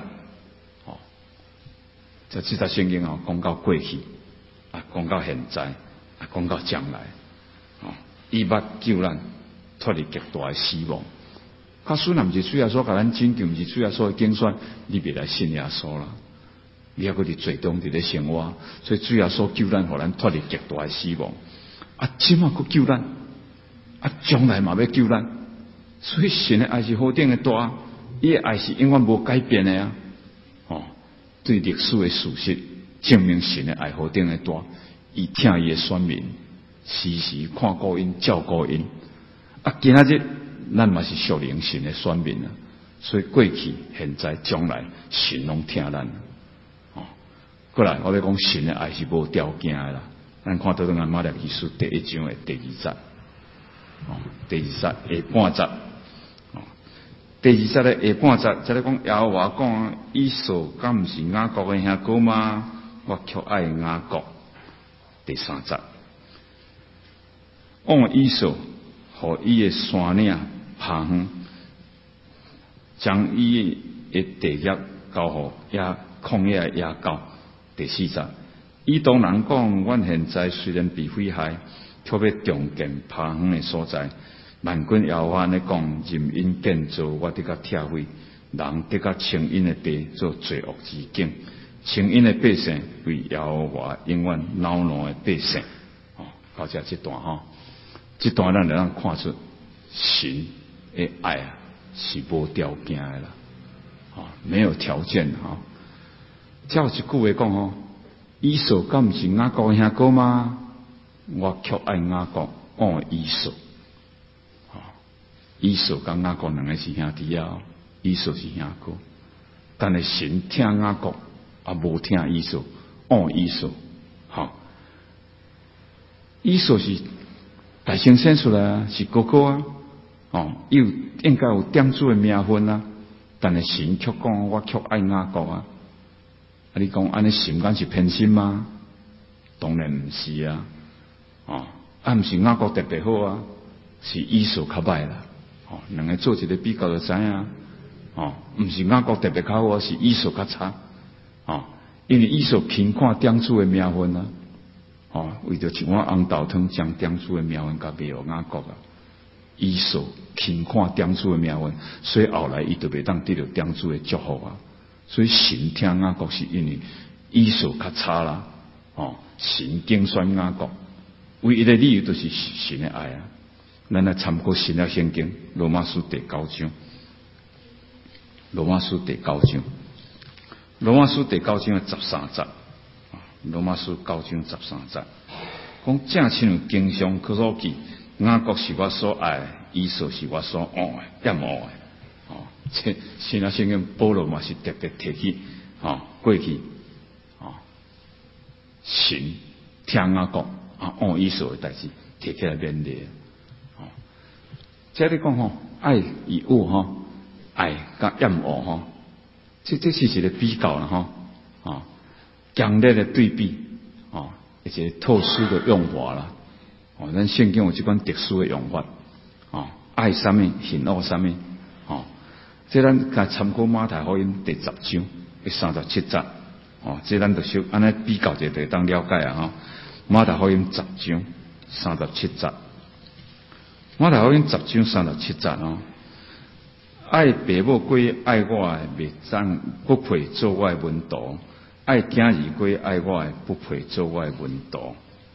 在這節聖經啊，講到過去，啊，講到現在，啊，講到將來，哦，伊捌救咱脫離極大的死亡。假使若毋是主耶穌甲咱拯救，毋是主耶穌的競選，你別來信耶穌啦。你還佫佇最終佇咧生活，所以主耶穌救咱，互咱脫離極大的死亡。啊，即馬佫救咱，啊，將來嘛要救咱。所以神的愛是何等的大，伊的愛是永遠無改變的啊。哦。對歷史的事實證明神的愛何等的大，伊聽伊的選民， 时时看顾因，照顾因。啊，今仔日咱嘛是属灵神的选民啊，所以过去、现在、将来，神拢听咱。哦，过来，我要讲神的爱是无条件的啦。咱看到咱马太记书第一章的第二节，哦，第二节下半节，哦，第二节的下半节，即咧讲耶和华讲，以扫敢毋是雅各的兄哥吗？我却爱雅各。第三节，往以扫，互伊的山岭爬远，将伊的地业交互也旷野野狗。第四节，以东人讲，阮现在虽然被毁害，却要重建爬远的所在。万军耶和华安尼讲，任因建造，我得甲拆毁，人得甲清因的地做罪恶之境。清因的百姓为耶和华永远恼怒的百姓。哦，到这这段吼，这段咱就能看出神的爱啊是无条件的啦，啊，没有条件哈。照一句话讲吼，以扫敢毋是雅各的兄哥吗？我却爱雅各，哦，以扫。以扫甲雅各两个是兄弟啊，以扫是兄哥，但是神听雅各。啊，无听以扫，按以扫，好，以扫是大先生出来啊，是哥哥啊，哦，有应该有点子的名分啊，但是神却讲我却爱雅各啊，啊，你讲安尼神敢是偏心吗？当然毋是啊，哦，啊，毋是雅各特别好啊，是以扫较歹啦，哦，两个做一个比较就知影，哦，毋是雅各特别较好，是以扫较差。哦，因为以扫轻看点子的名分啊，哦，为着一碗红豆汤将点子的名分甲卖互雅各啊，以扫轻看点子的名分，所以后来伊就袂当得到点子的祝福啊。所以神听雅各是因为以扫较差啦，哦，神竞选雅各，唯一的理由就是神的爱啊。咱来参考新约圣经罗马书第九章，罗马书第九章。罗马书第九章的十三节，罗马书九章十三节，讲正亲有经常可所记，雅各是我所爱的，以扫是我所爱的，厌恶的。哦，这新约圣经保罗嘛是特别提起，哦，过去，哦，神听雅各啊，爱以扫的代志提起来勉励。哦，这里讲吼，爱与恶吼，爱甲厌恶吼。这这是一个比较了哈，啊，强烈的对比啊，一个特殊的用法啦，哦，咱圣经有这款特殊的用法，啊，爱什么，恨恶什么，啊，这咱甲参考马太福音第十章第三十七节，哦，这咱就小安尼比较者就当了解啊哈。马太福音十章三十七节，马太福音十章三十七节哦。爱爸母过爱我的，未当不配做我的门徒；爱囝儿过爱我的，不配做我的门徒。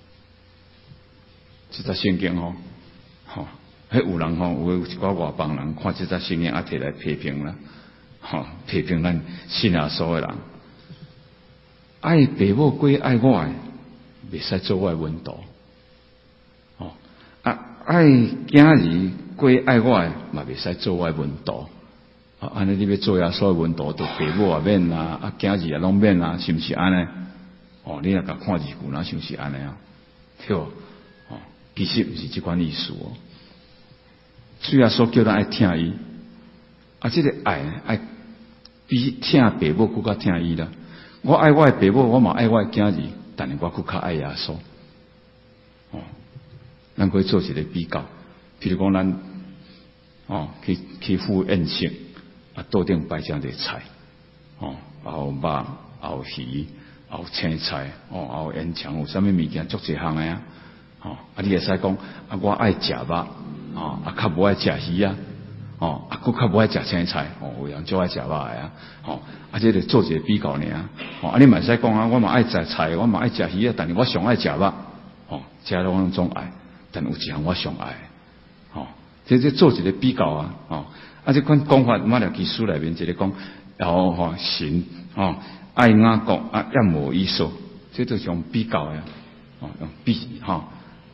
这则圣经吼，吼，迄有人吼，有一寡外邦人看这则圣经啊，摕来批评啦，吼，批评咱信耶稣的人。爱爸母过爱我的，袂使做我的门徒。哦，啊，爱囝儿过爱我的，嘛袂使做我的门徒。啊，安尼你要做耶稣的门徒，就爸母也免啦，啊，囝儿也拢免啦，是毋是安尼？哦，你若甲看字句，那是毋是安尼啊？对哦，哦，其实毋是这款意思哦。主耶稣叫咱爱听伊，啊，这个爱爱比听爸母更较听伊啦。我爱我的爸母，我嘛爱我的囝儿，但是我更较爱耶稣。哦，咱可以做一个比较，譬如讲咱哦去去赴宴席，啊，桌顶摆上个菜，哦，还有肉，还有鱼，还有青菜，哦，还有烟肠，有啥物物件足侪项个啊，哦，啊，你会使讲啊，我爱食肉，哦，啊，较无爱食鱼啊。哦，啊，佫较无爱食青菜，哦，有人就爱食肉的啊，哦，啊，这个做一个比较尔，哦，啊，你嘛使讲啊，我嘛爱食菜，我嘛爱食鱼啊，但是我上爱食肉，哦，这两种爱，但有一项我上爱，哦，这这做一个比较啊，哦，啊，这款讲法，马太记书内面一个讲，然后吼神，哦，爱雅各啊，厌恶以扫，这就是用比较的，哦，用比，吼、哦，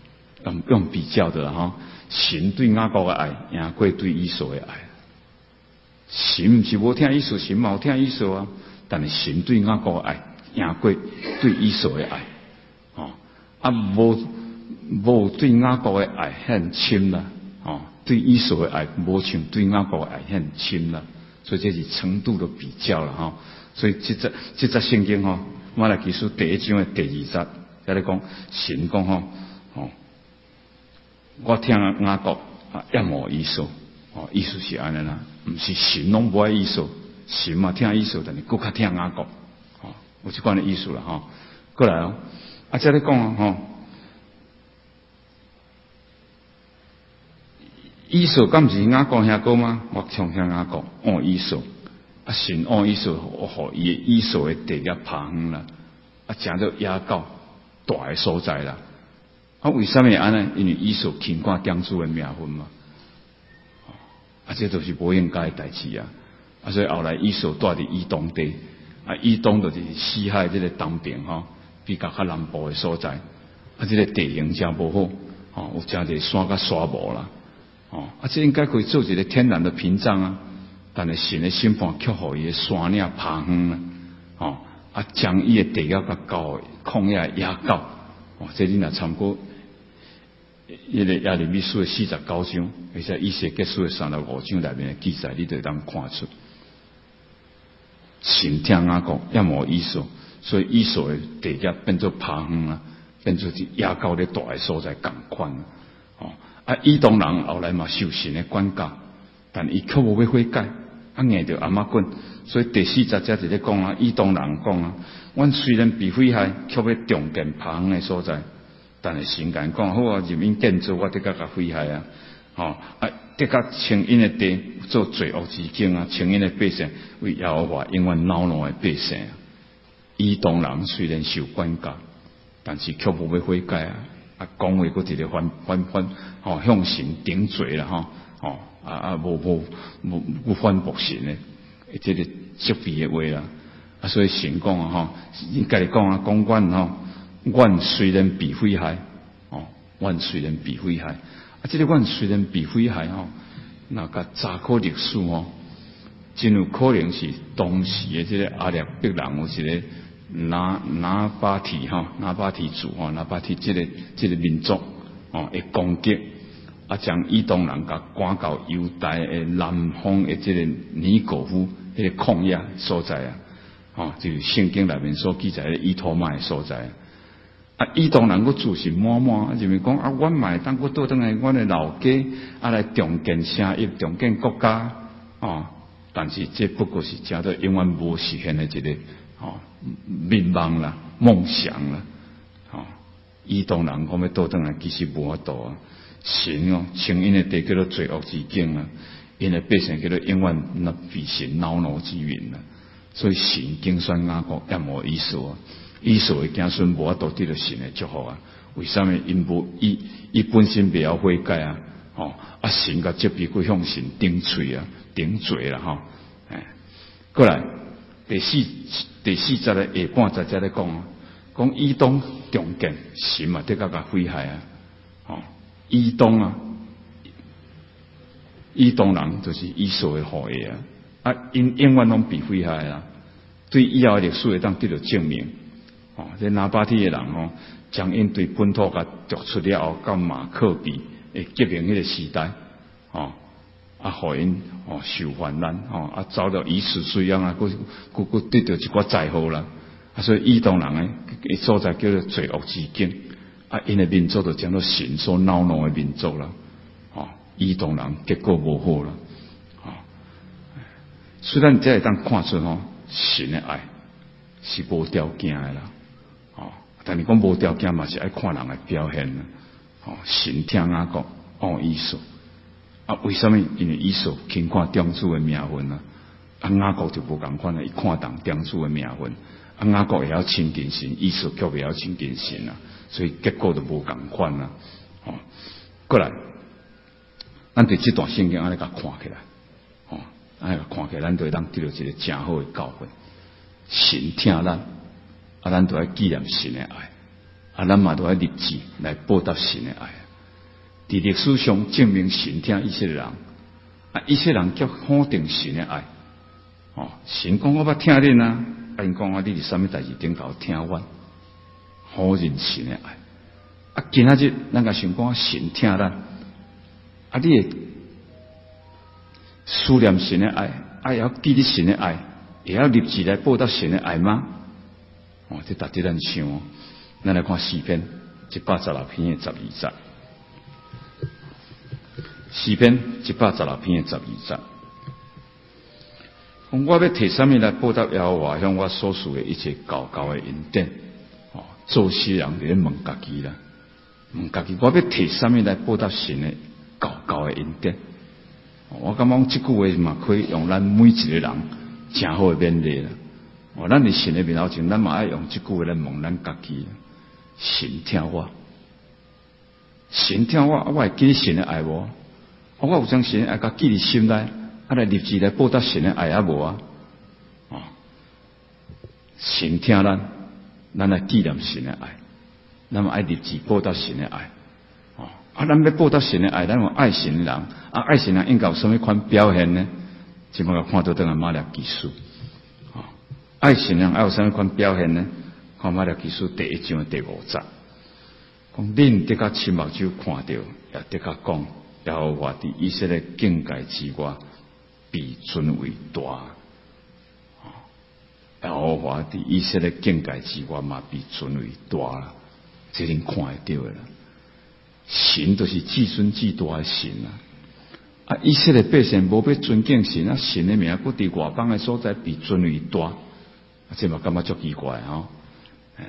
用用比较的哈，神对雅各的爱赢过对以扫的爱。神唔是无听以扫，神嘛有听以扫啊，但是神对雅各的爱赢过对以扫的爱，哦，啊无无对雅各的爱很深啦，哦，对以扫的爱无像对雅各的爱很深啦，所以这是程度的比较啦，哈。所以这则这则圣经吼，马拉基书第一章的第二节，在咧讲神讲吼，哦，我听雅各啊，厌恶以扫。哦，意思是安尼啦，唔是神拢无爱意思，神嘛听意思，但是更较听雅各，哦，有这款的意思啦，吼。过来哦，啊，再咧讲啊，吼，意思敢唔是雅各兄哥吗？我听听雅各按意思，啊，神按意思，我互伊的意思的地业爬远啦，啊，正到雅各大的所在啦。啊，为什么安尼？因为意思轻看江主的命运嘛。啊，这都是不应该的代志啊！啊，所以后来以扫住伫以东地，啊，以东就是西海这个东边吼，比较较南部的所在，啊，这个地形真无好，吼，有真侪山甲沙漠啦，哦，啊，这应该可以做一个天然的屏障啊，但是神的审判却互伊的山岭爬远啦，哦，啊，将伊的地业甲高旷野野高，哦，这你若参考。伊个亚利米书的四十九章，或者以西结书的三十五章内面的记载，你就当看出，神听雅各，也无以扫，所以以扫的地业变做爬远啊，变做是野高咧大的所在共款啊。哦，啊，以东人后来嘛受神的管教，但伊却无要悔改，啊，硬着阿妈滚，所以第四十节就咧讲啊，以东人讲啊，阮虽然被毁害，却要重建爬远的所在。但是神甲讲好啊，人因建造，我得甲甲毁害啊！吼、哦、啊，得甲清因的地做罪恶之境啊，清因的百姓为耶和华永远恼怒的百姓啊。以东人虽然受管教，但是却无要悔改啊！啊，讲话佫直咧反反反，吼、哦、向神顶罪啦，吼、哦、吼啊啊无无无无反驳神的，即个责备的话啦。啊，所以神讲啊，吼，应家己讲啊，讲阮吼。阮虽然被毁害，哦，阮虽然被毁害，啊，这个阮虽然被毁害吼，那个查考历史吼，真有可能是当时的这个阿列伯人有一个拿拿巴提吼，拿巴提族吼，拿巴提这个这个民族哦，会攻击，啊，将以东人甲赶到犹大的南方的这个尼古夫迄个旷野所在啊，哦，就是圣经内面所记载的以托马的所在。啊，以东人佫自信满满，认为讲啊，阮嘛当佫倒转来，阮的老家啊来重建城邑、重建国家哦。但是这不过是真到永远无实现的一个哦愿望啦、梦想啦。哦，以东人讲要倒转来，其实无法度啊。神哦，称因的地叫做罪恶之境啊，因的百姓叫做永远那被神恼怒之云啊。所以神竞选雅各也无意思啊。以扫的子孙无法度得到神的祝福啊？为什么？因无伊伊本身袂晓悔改啊！哦，啊神甲责备佢向神顶罪啊，顶罪啦吼！哎，过来第四第四节的下半节才咧讲啊，讲以东重建神嘛，得甲甲毁害啊！哦，以东啊，以东人就是以扫的后裔啊！啊，因永远拢被毁害啊！对以后的历史会当得到证明。哦，这拿巴提的人吼，将因对本土甲逐出了后，到马克比诶革命迄个时代，哦，啊，互因哦受患难，哦，啊，走到以死水样啊，佫佫佫得到一寡灾祸啦，啊，所以以东人诶，伊所在叫做罪恶之境，啊，因的民族就讲做神所恼怒的民族啦，哦，以东人结果无好啦，哦，虽然这会当看出吼神的爱是无条件的啦。哦，但是讲无条件嘛是爱看人的表现啦。哦，神听雅各按以扫，啊，为什么？因为以扫轻看长子的命运啊，啊雅各就无共款啦，伊看重长子的命运，啊雅各会晓亲近神，以扫却袂晓亲近神啊，所以结果就无共款啦。哦，过来，咱对这段圣经安尼甲看起来，哦，安尼甲看起来，咱就会当得到一个真好的教训。神听咱。啊，咱都要纪念神的爱，啊，咱嘛都要立志来报答神的爱。 伫历史上证明神疼以色列人，啊，以色列人叫肯定神的爱。哦，神讲我捌听恁啊，啊，因讲啊，你伫啥物代志顶头听我，好认神的爱。啊，今仔日咱甲想讲神疼咱，啊，你会思念神的爱，啊，也要记得神的爱，也要立志来报答神的爱吗？哦，这值得咱想。咱来看诗篇一百十六篇的十二节。诗篇一百十六篇的十二节，讲我要摕啥物来报答耶和华向我所赐的一切高高的恩典？哦，做事人就咧问家己啦，问家己我要摕啥物来报答神的高高的恩典？我感觉这句话嘛，可以用咱每一个人真好的勉励啦。哦，咱伫神的面头前，咱嘛爱用这句话来问咱家己：神疼我，神疼我，我会记神的爱无？我有将神的爱甲记伫心内，啊来立志来报答神的爱啊无啊？哦，神疼咱，咱来纪念神的爱，咱嘛爱立志报答神的爱。哦，啊，咱要报答神的爱，咱有爱神的人，啊，爱神人应该有什么款表现呢？即摆看到等下马列基书，哦，爱神人爱有什么款表现呢？看马列基书第一章第五节，讲恁得甲亲目睭看到，也得甲讲。耶和华伫以色列境界之外，被尊为大。耶和华伫以色列境界之外嘛，被尊为大啦。这恁看会到的啦。神就是至尊至大的神啊！啊，以色列百姓无要尊敬神啊，神的名佫伫外邦的所在被尊为大，啊，这嘛感觉足奇怪吼。哎，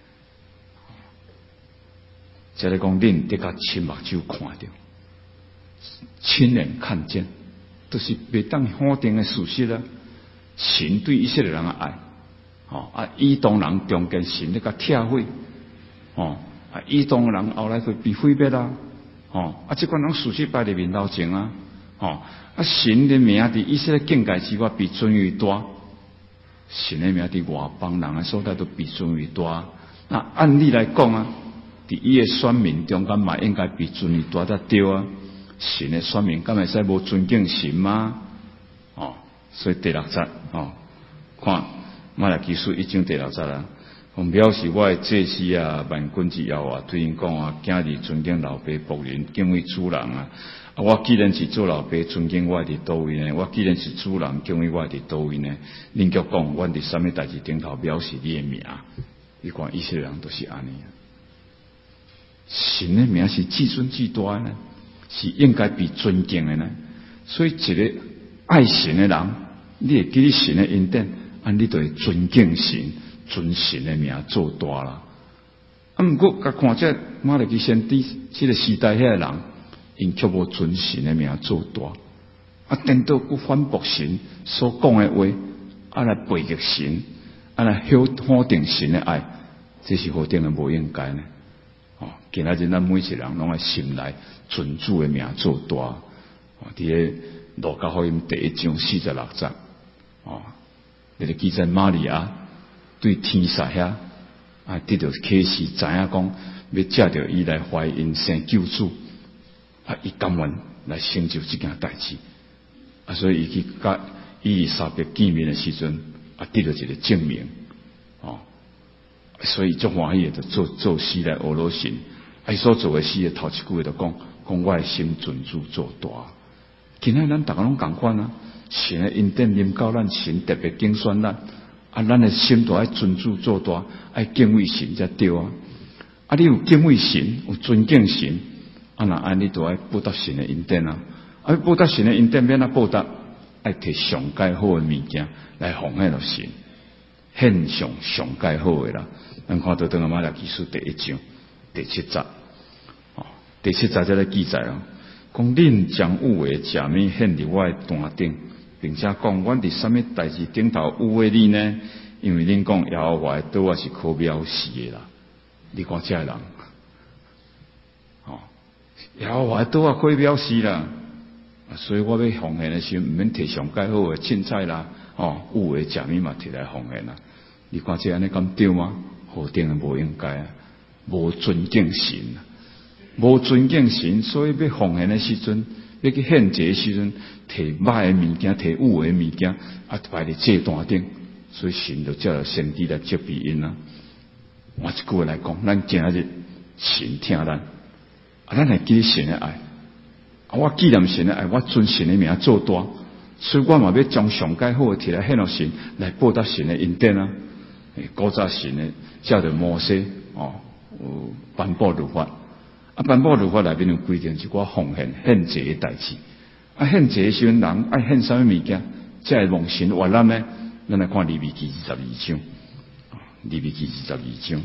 即个讲恁得甲亲目睭看到。亲眼看见，都、就是袂当否定的事实啦。神对以色列人的爱，哦啊，以东人中间神咧甲拆毁，哦啊，以东人后来会被毁灭啦，哦啊，这款人事实摆伫面头前啊，哦啊，神的名伫以色列境界之外被尊为大，神的名伫外邦人的所在都被尊为大。那按理来讲啊，伫伊的选民中间嘛应该被尊为大才对啊。神的选民，敢会使无尊敬神吗？哦，所以第六节哦，看马拉基书一章第六节啦。我表示我的祭司啊，万军之耶和华对因讲啊，今日尊敬老爸仆人，敬畏主人啊。啊，我既然是做老爸，尊敬我伫倒位呢？我既然是主人，敬畏我伫倒位呢？恁叫讲，阮伫啥物代志顶头表示你的名？你看以色列人都是安尼啊。神的名是至尊至大的呢。是应该被尊敬的呢，所以一个爱神的人，你会记得神的恩典，啊，你就会尊敬神，尊神的名做大啦。啊，毋过甲看这马拉基先知这个时代遐个人，因却无尊神的名做大，啊，颠倒佮反驳神所讲的话，啊来背逆神，啊来否定神的爱，这是何等的无应该呢？哦，今仔日咱每一个人拢爱心内尊主的名做大。哦，伫个路加福音第一章四十六节，哦，你哋记载玛利亚对天使遐啊得到启示，知影讲要借着伊来怀孕生救主，啊，伊甘愿来成就这件代志，啊，所以伊去甲伊丽莎白见面的时阵，啊，得到一个证明，哦。所以足欢喜的，就做做诗来俄罗神，伊所做的诗的头一句话就讲，讲我的心尊主做大。今仔咱大家拢共款啊，神的恩典临到咱，神特别拣选咱，啊，咱的心都爱尊主做大，爱敬畏神才对啊。啊，你有敬畏神，有尊敬神，啊，那安尼都爱报答神的恩典啊。啊，报答神的恩典，免啊报答，爱摕上介好的物件来奉献落神。献上上介好诶啦，咱看到《马拉基书》第一章第七节，哦，第七节这个记载哦，讲恁将有诶食物献伫我诶坛顶，并且讲阮伫啥物代志顶头有诶你呢？因为恁讲耶和华对我是可藐视诶啦，你看这人，哦，耶和华对我可藐视啦，所以我要奉献诶时，毋免摕上介好诶凊彩啦。哦，有诶食物嘛摕来奉献啦！你看这安尼咁对吗？何等诶无应该啊！无尊敬神啊！ 无尊敬神，所以要奉献的时阵，要去献祭的时阵，摕歹的物件，摕污的物件，啊摆伫祭坛顶，所以神就叫先知来接庇因啊。换一句话来讲，咱今日神听咱，啊，咱会记神的爱，啊，我纪念神的爱，我尊神的名做大，所以我嘛要将上介好的摕来献予神，来报答神的恩典啊。古早神的叫做摩西哦，有颁布律法，啊，颁布律法内面有规定一寡奉献献祭的代志，啊，献祭的时阵人爱献啥物物件，才会蒙神悦纳呢？咱来看利未记二十二章。利未記二十二章，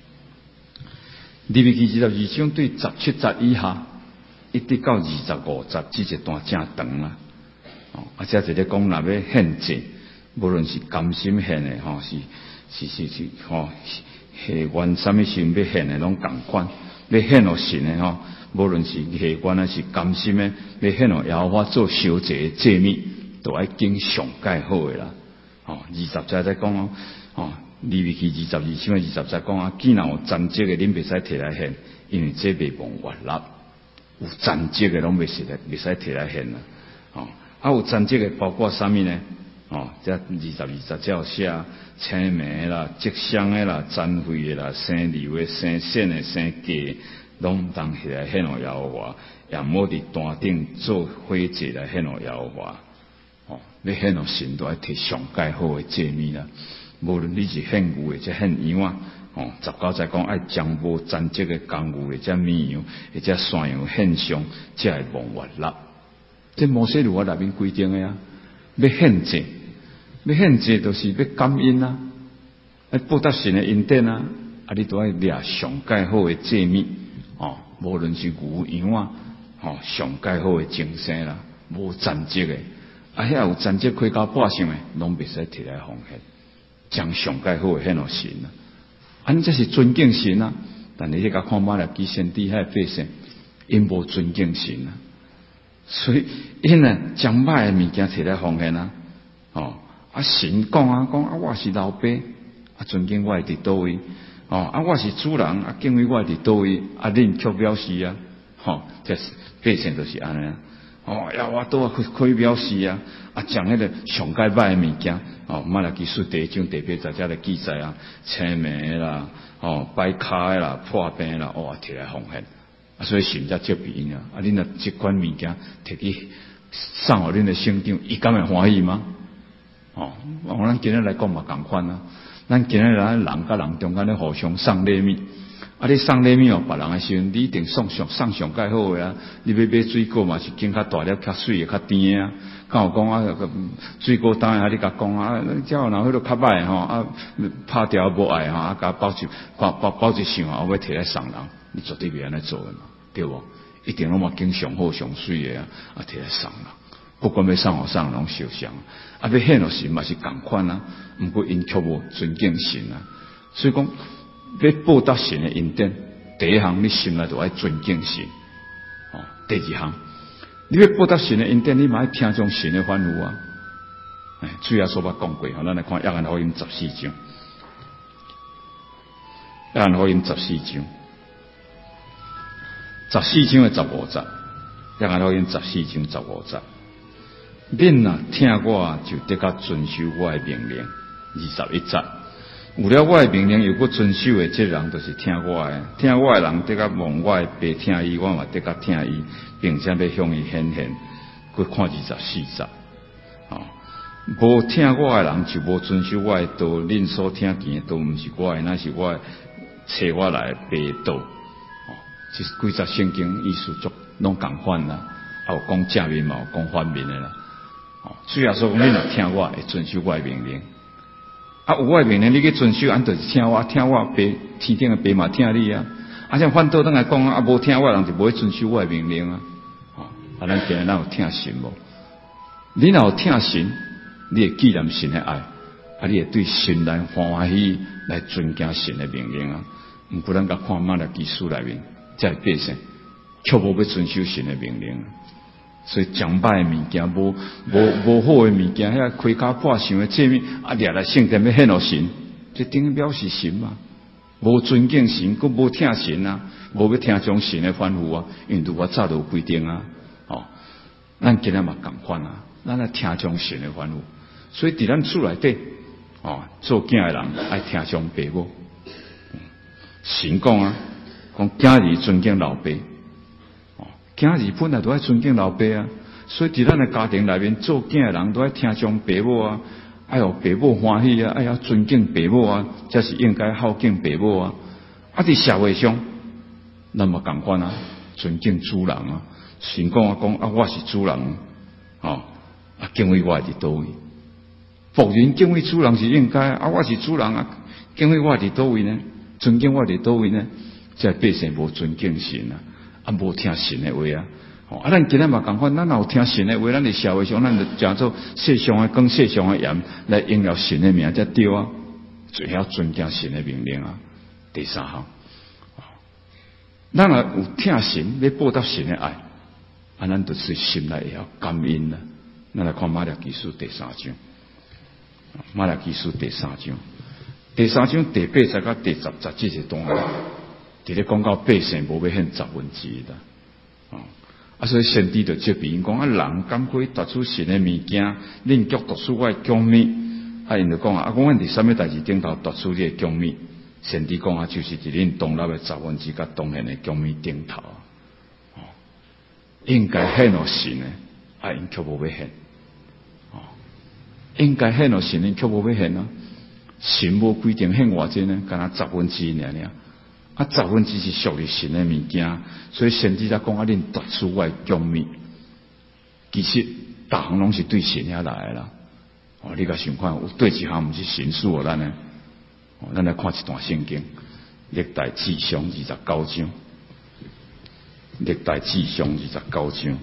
利未記二十二章對十七節以下，一直到二十五節，這一段正長啦。哦，啊，即係咧講，若要獻祭，無論是甘心獻的，吼、哦，是是是是，吼、哦，下願啥物心要獻的，攏共款。要獻予神的吼，無論是下願還是甘心的，要獻予耶和華做燒祭的祭物，都愛經上介好的啦。哦，二十節在講哦，哦。利未記二十二章嘅二十節講啊，既然有殘疾嘅，恁袂使摕來獻，因為這袂蒙悅納。有殘疾嘅攏袂使來，袂使摕來獻啦。哦，啊有殘疾嘅包括啥物呢？哦，即二十二節只有寫青梅啦、積香嘅啦、殘廢嘅啦、生瘤嘅、生癬嘅、生痚，攏唔當摕來獻予耶和華，也唔好佇壇頂做火祭來獻予耶和華。哦，要獻予神都愛摕上介好嘅祭物啦。無論你是獻牛的，即獻羊啊，哦，十九節講愛將無殘疾嘅公牛嘅，即綿羊，或者山羊獻上，即係蒙悅納。即摩西律法內面規定嘅啊，要獻祭，要獻祭就是要感恩啊，要報答神嘅恩典啊，啊，你都愛掠上介好嘅祭物，哦，無論是牛羊啊，哦，上介好嘅精神啦，無殘疾嘅，啊，遐有殘疾開交百姓嘅，攏袂使摕來奉獻。將上介好嘅獻予神啊！安這是尊敬神啊！但你去甲看馬來基先知遐百姓，因無尊敬神啊，所以因啊將歹嘅物件摕來奉獻啊！哦，啊神講啊講啊，我是老爸，啊尊敬我佇倒位？哦，啊我是主人，啊敬畏我佇倒位？啊恁卻表示啊，吼、哦，這是百姓就是安尼啊！哦，呀，我都可可以表示啊！啊，將迄個上界歹嘅物件，哦，馬來基書第一章第八節才嚟記載啊，青梅啦，哦，擺卡啦，破病啦，哦，摕來奉獻，啊，所以神才接庇因啊！啊，恁若即款物件摕去送互恁嘅省長，伊敢會歡喜嗎？哦，我咱今日來講嘛共款啊！咱今日咱人甲人中間咧互相送禮物。啊！你送禮物哦，別人嘅時陣，你一定送上送上介好嘅啊！你要買水果嘛，是揀較大粒、較水嘅、較甜嘅啊！敢有講啊，水果當然啊，你甲講啊，只有若迄個較歹吼啊，拍掉無愛吼啊，甲包一包包包一箱啊，我要摕來送人，你絕對袂安尼做嘅嘛，對無？一定攏嘛揀上好上水嘅啊，啊摕來送人，不管要送互送人攏燒香，啊要獻予神嘛是共款啊，毋過因卻無尊敬神啊，所以講。要報答神嘅恩典，第一項你心內就愛尊敬神。哦，第二項你要報答神嘅恩典，你嘛愛聽從神嘅吩咐啊。誒，主耶穌捌講過，咱來看約翰福音十四章，約翰福音十四章，十四章嘅十五節，約翰福音十四章十五節，恁啊聽我就得較遵守我嘅命令。二十一節。有了我的命令，又不遵守的，這人就是聽我的。聽我的人，得甲望我的爸聽伊，我嘛得甲聽伊，並且要向伊顯現。佢看二十四節，哦，無聽我的人就無遵守我的道，恁所聽見的都毋是我的，那是我的找我來的爸道。哦，即幾節聖經意思足攏共款啦，啊有講正面嘛，有講反面的啦。哦，主要說恁若聽我，會遵守我的命令。啊，有我的命令，你去遵守，俺就是聽我，聽我爸天頂的爸嘛聽你啊。啊，像反倒等來講啊，無聽我的人就無會遵守我的命令啊。哦，啊，咱今日咱有聽神無？你若有聽神，你會記念神的愛，啊，你會對神來歡喜來尊敬神的命令啊。毋過咱甲看馬拉基書內面，即係百姓卻無要遵守神的命令。所以講歹的物件，無無無好的物件，遐開卡破想的這物，啊，掠來聖殿要獻予神，這等於藐視神嘛？ 无尊敬神，佫无听神啊，无要听从神的吩咐啊，因为我早就有规定啊，哦，咱今日嘛共款啊，咱来听从神的吩咐，所以伫咱厝内底，哦，做囝的人爱听从爸母。神讲啊，讲囝儿尊敬老爸，哦，囝儿本来都爱尊敬老爸啊，所以伫咱的家庭内面做囝的人都爱听从爸母啊。爱互爸母欢喜啊，爱要尊敬爸母啊，这是应该孝敬爸母啊。啊，伫社会上，那么共款啊，尊敬主人啊。神讲啊讲啊，我是主人，哦，啊敬畏我伫倒位？仆人敬畏主人是应该啊，我是主人啊，敬畏我伫倒位呢？尊敬我伫倒位呢？这百姓无尊敬神啊，啊无听神的话啊。哦，啊，咱今日嘛共款，咱若有听神的话，咱伫社会上，咱就讲做世上的光、世上的盐，来应了神的名才对啊。最晓尊敬神的命令啊。第三项，咱若有听神，要报答神的爱，啊，咱就是心内会晓感恩啦。咱来看马太记书第三章，马太记书第三章，第三章第八节到第十节这些段落，伫咧讲到百姓无要献十分之一的，哦。啊，所以先知就责备因讲啊，人敢可以夺取神的物件，恁却夺取我的供物。啊，因就讲啊，啊，讲阮伫什么代志顶头夺取你的供物？先知讲啊，就是伫恁东立的十分之甲东献的供物顶头。哦，应该献互神的，啊，因却无要献。哦，应该献互神的，却无要献啊。神无规定献偌济呢，敢若十分之一尔尔。啊，十分之是属于神的物件，所以先知才讲啊，恁夺取我的供物，其实逐项拢是对神遐来的啦。哦，你甲想看，有对一项毋是神赐互咱的。哦，咱来看一段圣经，历代志上二十九章，历代志上二十九章，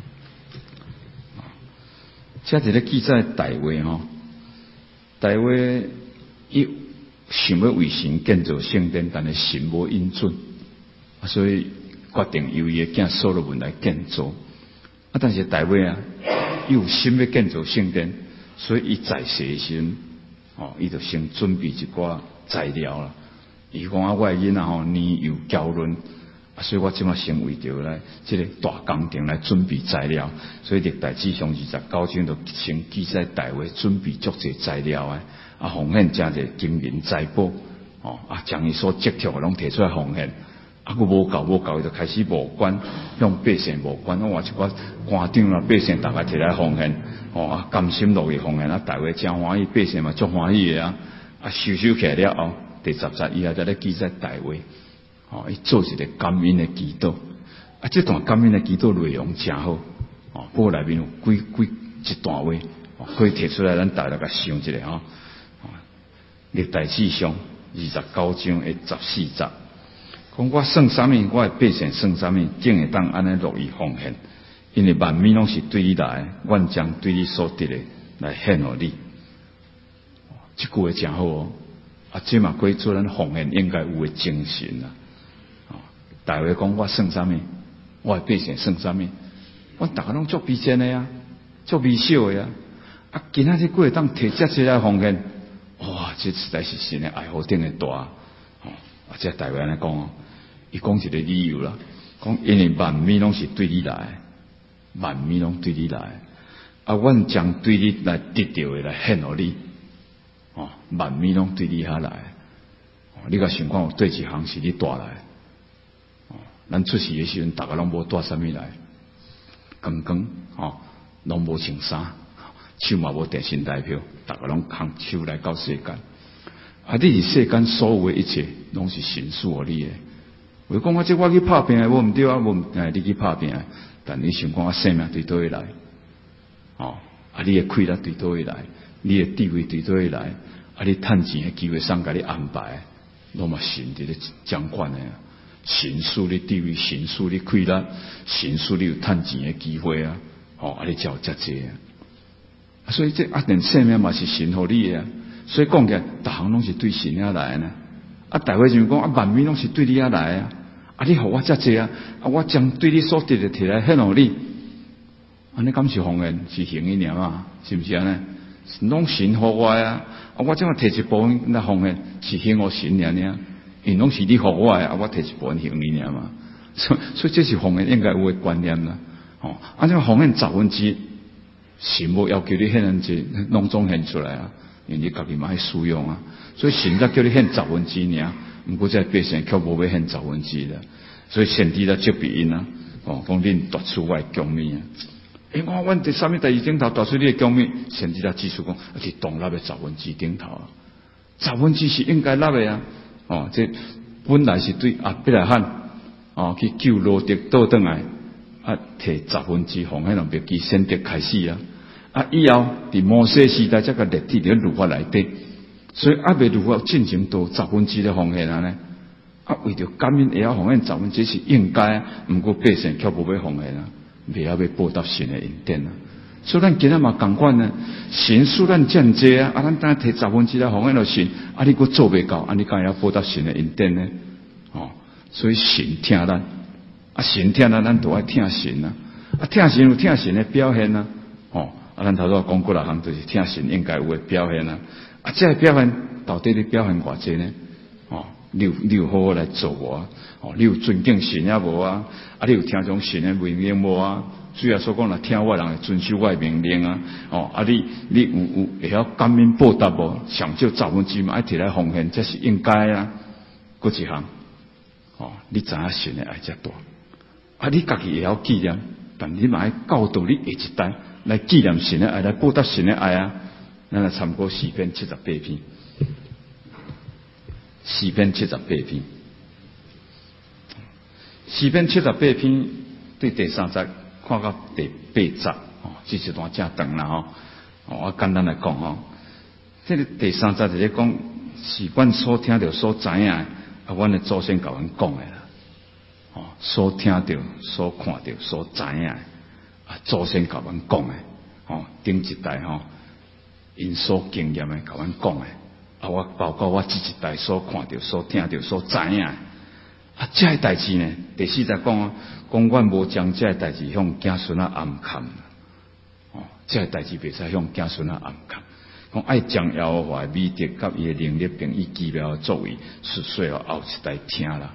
这是咧记载大卫吼，大卫伊想要为神建造圣殿，但是神无允准，所以决定由伊的囝所罗门来建造。啊，但是大卫啊，伊有心要建造圣殿，所以伊在世的时阵，哦，伊就先准备一寡材料啦。伊讲啊，我的囡仔吼年幼娇嫩，啊，所以我即马先为着来即个大工程来准备材料，所以历代志上二十九章就先记载大卫准备足侪材料啊。啊，奉献真侪金银财宝，哦，啊，将伊所积蓄的拢摕出来奉献，啊，佮无够无够，就开始募捐，向百姓募捐。我话一寡官长啦，百姓大家摕来奉献，哦，啊，甘心乐意奉献，啊，大家真欢喜，百姓嘛足欢喜的啊，啊，收收起来了后，第十节以后再来记载大卫，哦，伊做一个感恩的祈祷，啊，这段感恩的祈祷内容真好，哦，不过内面有几几一段话，哦，可以摕出来，咱大家甲想一下吼。历代志上二十九章的十四节，讲我算啥物，我的百姓算啥物，竟会当安尼乐意奉献，因为万民拢是对你来的，阮将对你所得的来献互你。这句话真好哦，啊，这嘛可以做咱奉献应该有的精神啦。大卫讲我算啥物，我的百姓算啥物，阮大家拢足卑贱的呀，足微小的呀，啊，今仔日过当摕这些来奉献。哇！这实在是神的爱好顶的大，哦！啊，这大卫安尼讲哦，伊讲一个理由啦，讲因为万民拢是对你来，万民拢对你来，啊，阮将对你来得到的来献互你，哦，万民拢对你遐来，哦，你甲想看有对一项是你带来，哦，咱出世的时阵，大家拢无带啥物来，刚刚哦，拢无穿衫。手嘛无电信代表，大家拢空手来到世间。啊，你是世间所有的一切，拢是神赐予你的。为讲我这我去拍拼的，我毋对啊，我哎，你去拍拼的，但你想讲我生命对倒位来？哦，啊，你的快乐对倒位来？你的地位对倒位来？啊，你趁钱的机会上甲你安排，拢嘛神伫咧掌管的啊。神赐你地位，神赐你快乐，神赐你有趁钱的机会啊。哦，啊，你才有遮济啊。所以这啊，连生命嘛是神互你的啊，所以讲起来，逐项拢是对神遐来呢。啊，大卫就讲啊，万民拢是对你遐来啊。啊，你互我遮济啊，啊，我将对你所得的摕来献互你。安尼敢是奉献是行一念啊？是不是安尼？拢神互我啊！啊，我怎么摕一部分来奉献是献互神尔尔？ 因拢是你互我的，啊，我摕一部分还你尔嘛。所以，所以这是奉献应该有的观念啦。哦，啊，这奉献十分之，神无要求你献人济，拢总献出来啊，因为你家己嘛爱使用啊。所以神才叫你献十分之尔，毋过这百姓却无要献十分之啦。所以先知来责备因啊，哦，讲恁夺取我的供物啊。诶、欸，我阮伫啥物第二顶头夺取你的供物，先知来指出讲，是同纳的十分之顶头啊。十分之是应该纳的啊。哦，这本来是对亚伯拉罕哦去救罗得倒转来，啊，摕十分之奉献人别记先得开始啊。啊，以后伫摩西时代，这个立体伫律法内底，所以阿未律法进行到十分之的奉献啊呢。啊，为着感恩也要奉献十分之是应该啊，毋过百姓却无要奉献啊，未晓要报答神的恩典啊。所以咱今仔嘛共款呢，神赐咱降济啊，啊，咱等下摕十分之来奉献落神，啊，你佫做袂到，啊，你敢会晓报答神的恩典呢？哦，所以神听咱，啊，神听咱，咱都爱听神啊，啊，听神有听神的表现啊，哦，啊，咱头先讲过六项，就是听神应该有的表现啊，啊，这个表现到底你表现偌济呢？哦。你有你有好好来做啊！哦，你有尊敬神也无啊？啊，你有听从神的命令无啊？主要所讲啦，听我人会遵守我的命令啊！哦，啊，你你有有会晓感恩报答无？上少十分之嘛爱摕来奉献，这是应该啊！搁一项，哦，你知影神的爱遮大，啊，你家己会晓纪念，但你嘛爱教导你下一代来纪念神的爱，来报答神的爱啊！咱来参考诗篇七十八篇。诗篇七十八篇，诗篇七十八篇对第三节看到第八节哦，这一段正长啦吼。哦，我简单来讲吼，这个第三节就是讲，是阮所听到、所知影的，啊，阮的祖先甲阮讲的啦。哦，所听到、所看到、所知影的，啊，祖先甲阮讲的，哦，顶一代吼，因所经验的甲阮讲的。啊！我包括我这一代所看到、所听到、所知影，啊，这个代志呢，第四节讲啊，讲阮无将这个代志向子孙啊暗藏，哦，这个代志袂使向子孙啊暗藏，讲爱将耶和华美德甲伊的能力并伊奇妙的作为，述说互后一代听啦。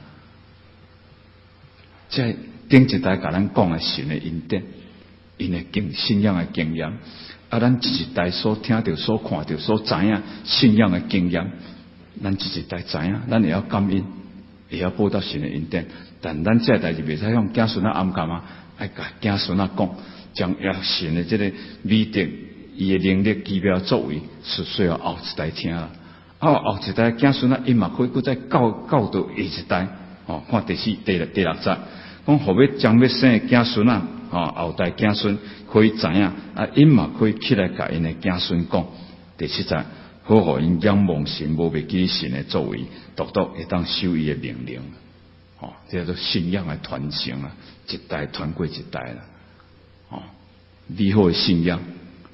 这顶一代甲咱讲的神的恩典，因的经信仰的经验。啊，咱这一代所听到、所看到、所知影信仰的经验，咱这一代知影，咱会晓感恩，会晓报答神的恩典。但咱这代志袂使向子孙啊暗藏啊，爱甲子孙啊讲，将耶神的这个美德、伊的能力、奇妙作为，是需要后一代听啦。啊，后一代子孙啊，因嘛可以搁再教教导下一代。哦，看第四、第六、第六节，讲何要将要生的子孙啊？哦，后代子孙可以知影，啊，因嘛可以起来甲因的子孙讲。第七节，好互因仰望神，无袂记神的作为，独独会当守伊的命令。哦，这叫做信仰的传承啊，一代传过一代啦。哦，美好的信仰，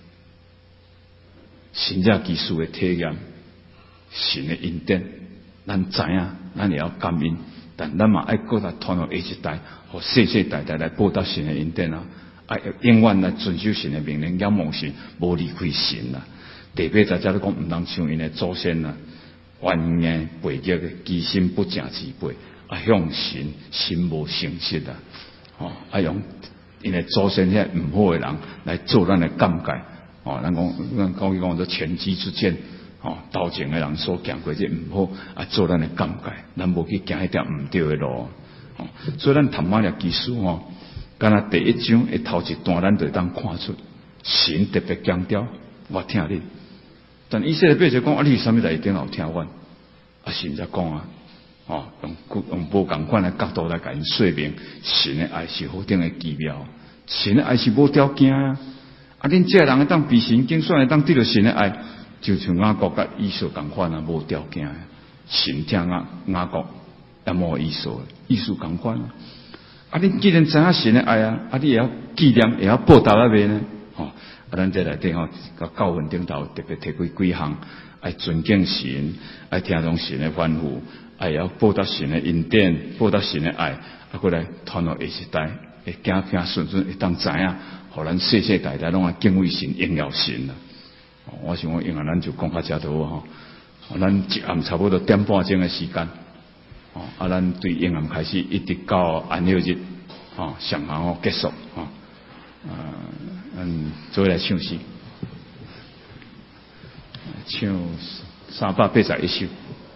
神者技术的体验，神的恩典，咱知影，咱会晓感恩。但咱嘛爱搁来传互下一代，互世世代代来报答神的恩典啊！爱永远来遵守神的命令，仰望神，无离开神啊！第八节则咧讲，毋通像因的祖先啊，冤硬背逆的，其心不正自背，啊向神心无诚实啊！哦，啊用因的祖先遐毋好的人来做咱的鉴戒哦，咱讲咱讲讲做前车之鉴。哦，头前的人所行过这毋好，啊，做咱的鉴戒，咱无去行一条毋对的路。哦，所以咱谈马列技术吼，敢若第一章的头一段，咱就当看出神特别强调我听你。但以色列百姓讲啊，你啥物代志顶后听我？啊，神才讲啊，哦，用用无共款的角度来甲因说明，神的爱是何等的奇妙，神的爱是无条件啊！啊，恁这人会当比神经算会当得到神的爱。就像雅各甲以扫共款啊，无条件的，神听雅雅各也无以扫，意思共款啊。啊，你既然知影神的爱啊，啊，你也要纪念，也要报答那边呢。吼、哦，啊，咱这内底吼，甲教训顶头特别提几几项，爱尊敬神，爱听从神的吩咐，爱要报答神的恩典，报答神的爱，啊，过来传到下一代，会子子孙孙会当知影，互咱世世代代拢爱敬畏神、荣耀神啦。我想讲，因为咱就讲到遮多吼，咱一暗差不多点半钟的时间， 哦，啊，咱对英暗开始一直到安息日，哦，上行哦结束，哦，啊，嗯，做来唱诗，唱三百八十一首。